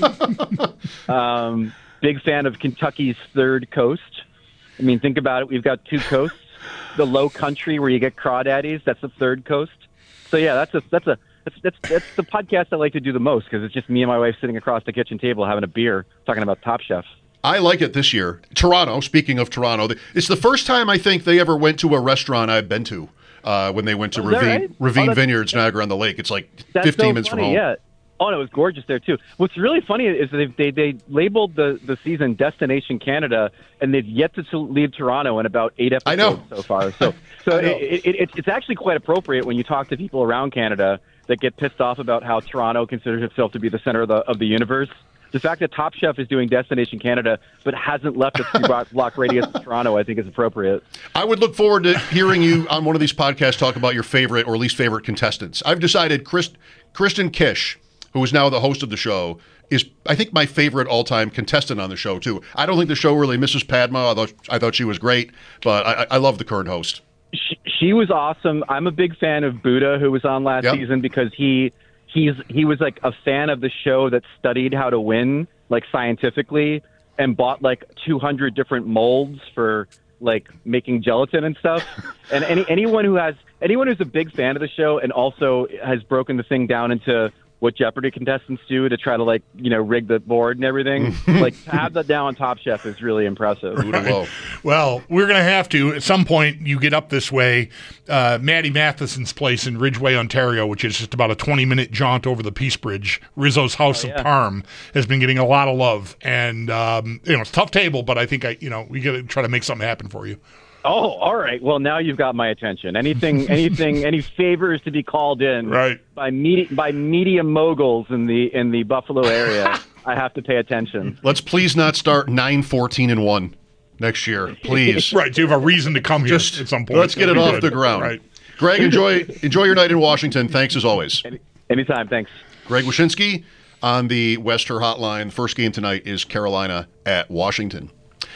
[SPEAKER 10] Um, big fan of Kentucky's Third Coast. I mean, think about it. We've got two coasts. The Low Country, where you get crawdaddies, that's the Third Coast. So yeah, that's a that's a that's that's, that's the podcast I like to do the most, because it's just me and my wife sitting across the kitchen table having a beer, talking about Top Chef.
[SPEAKER 3] I like it this year. Toronto, speaking of Toronto, it's the first time I think they ever went to a restaurant I've been to. Uh, when they went to
[SPEAKER 10] Oh, is that
[SPEAKER 3] Ravine,
[SPEAKER 10] right?
[SPEAKER 3] Ravine
[SPEAKER 10] Oh,
[SPEAKER 3] Vineyards, Niagara on the Lake. It's like
[SPEAKER 10] That's
[SPEAKER 3] fifteen
[SPEAKER 10] so
[SPEAKER 3] minutes
[SPEAKER 10] funny,
[SPEAKER 3] from home.
[SPEAKER 10] Yeah. Oh, no, it was gorgeous there, too. What's really funny is they they, they labeled the, the season Destination Canada, and they've yet to, to leave Toronto in about eight episodes
[SPEAKER 3] I know.
[SPEAKER 10] so far. So so it, it, it, it's actually quite appropriate when you talk to people around Canada that get pissed off about how Toronto considers itself to be the center of the, of the universe. The fact that Top Chef is doing Destination Canada but hasn't left a three-block radius of Toronto, I think, is appropriate.
[SPEAKER 3] I would look forward to hearing you on one of these podcasts talk about your favorite or least favorite contestants. I've decided Chris, Kristen Kish, who is now the host of the show, is, I think, my favorite all-time contestant on the show, too. I don't think the show really misses Padma. I thought, I thought she was great, but I, I love the current host.
[SPEAKER 10] She, she was awesome. I'm a big fan of Buddha, who was on last
[SPEAKER 3] Yep.
[SPEAKER 10] season, because he he's he was like a fan of the show that studied how to win, like scientifically, and bought like two hundred different molds for like making gelatin and stuff. And any anyone who has anyone who's a big fan of the show and also has broken the thing down into what Jeopardy contestants do to try to, like, you know, rig the board and everything, like, to have that down on Top Chef is really impressive.
[SPEAKER 4] Right. Well, we're going to have to, at some point, you get up this way, uh, Maddie Matheson's place in Ridgeway, Ontario, which is just about a twenty-minute jaunt over the Peace Bridge, Rizzo's House
[SPEAKER 10] Oh, yeah.
[SPEAKER 4] of Parm, has been getting a lot of love. And, um, you know, it's a tough table, but I think, I, you know, we got to try to make something happen for you.
[SPEAKER 10] Oh, all right. Well, now you've got my attention. Anything, anything, any favors to be called in
[SPEAKER 4] right.
[SPEAKER 10] by media, by media moguls in the in the Buffalo area, I have to pay attention.
[SPEAKER 3] Let's please not start nine fourteen and one next year, please.
[SPEAKER 4] Right, so you have a reason to come here
[SPEAKER 3] Just
[SPEAKER 4] at some point.
[SPEAKER 3] let's get it
[SPEAKER 4] That'd be
[SPEAKER 3] off
[SPEAKER 4] good.
[SPEAKER 3] the ground.
[SPEAKER 4] Right.
[SPEAKER 3] Greg, enjoy enjoy your night in Washington. Thanks as always.
[SPEAKER 10] Any, anytime. Thanks.
[SPEAKER 3] Greg Wyshynski on the Wester Hotline. The first game tonight is Carolina at Washington.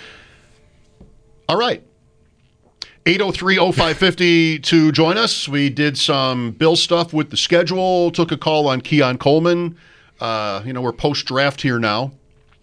[SPEAKER 3] All right. eight oh three oh five fifty to join us. We did some Bill stuff with the schedule, took a call on Keon Coleman. Uh, you know, we're post-draft here now.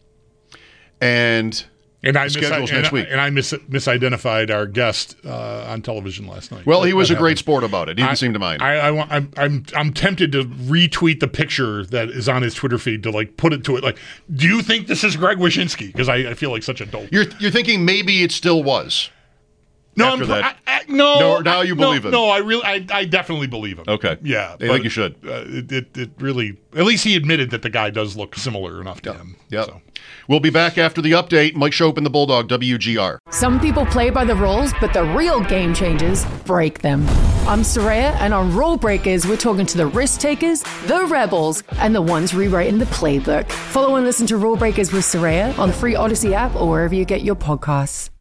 [SPEAKER 3] And,
[SPEAKER 4] And I,
[SPEAKER 3] the
[SPEAKER 4] mis-
[SPEAKER 3] schedule's
[SPEAKER 4] and,
[SPEAKER 3] next week.
[SPEAKER 4] and I mis- misidentified our guest uh, on television last night.
[SPEAKER 3] Well, he was
[SPEAKER 4] That
[SPEAKER 3] a great
[SPEAKER 4] happened.
[SPEAKER 3] sport about it. He didn't
[SPEAKER 4] I,
[SPEAKER 3] seem to mind.
[SPEAKER 4] I, I want, I'm, I'm, I'm tempted to retweet the picture that is on his Twitter feed to like put it to it. Like, do you think this is Greg Wyshynski? Because I, I feel like such a dope.
[SPEAKER 3] You're, you're thinking maybe it still was.
[SPEAKER 4] No,
[SPEAKER 3] after
[SPEAKER 4] I'm,
[SPEAKER 3] that.
[SPEAKER 4] I, I, No,
[SPEAKER 3] No, now you believe
[SPEAKER 4] no,
[SPEAKER 3] him.
[SPEAKER 4] No, I really, I, I definitely believe him.
[SPEAKER 3] Okay.
[SPEAKER 4] Yeah,
[SPEAKER 3] I think you should.
[SPEAKER 4] Uh, it, it, it really, at least he admitted that the guy does look similar enough to him.
[SPEAKER 3] Yep.
[SPEAKER 4] So.
[SPEAKER 3] We'll be back after the update. Mike Schopp and the Bulldog, W G R.
[SPEAKER 1] Some people play by the rules, but the real game changers break them. I'm Soraya, and on Rule Breakers, we're talking to the risk takers, the rebels, and the ones rewriting the playbook. Follow and listen to Rule Breakers with Soraya on the free Odyssey app or wherever you get your podcasts.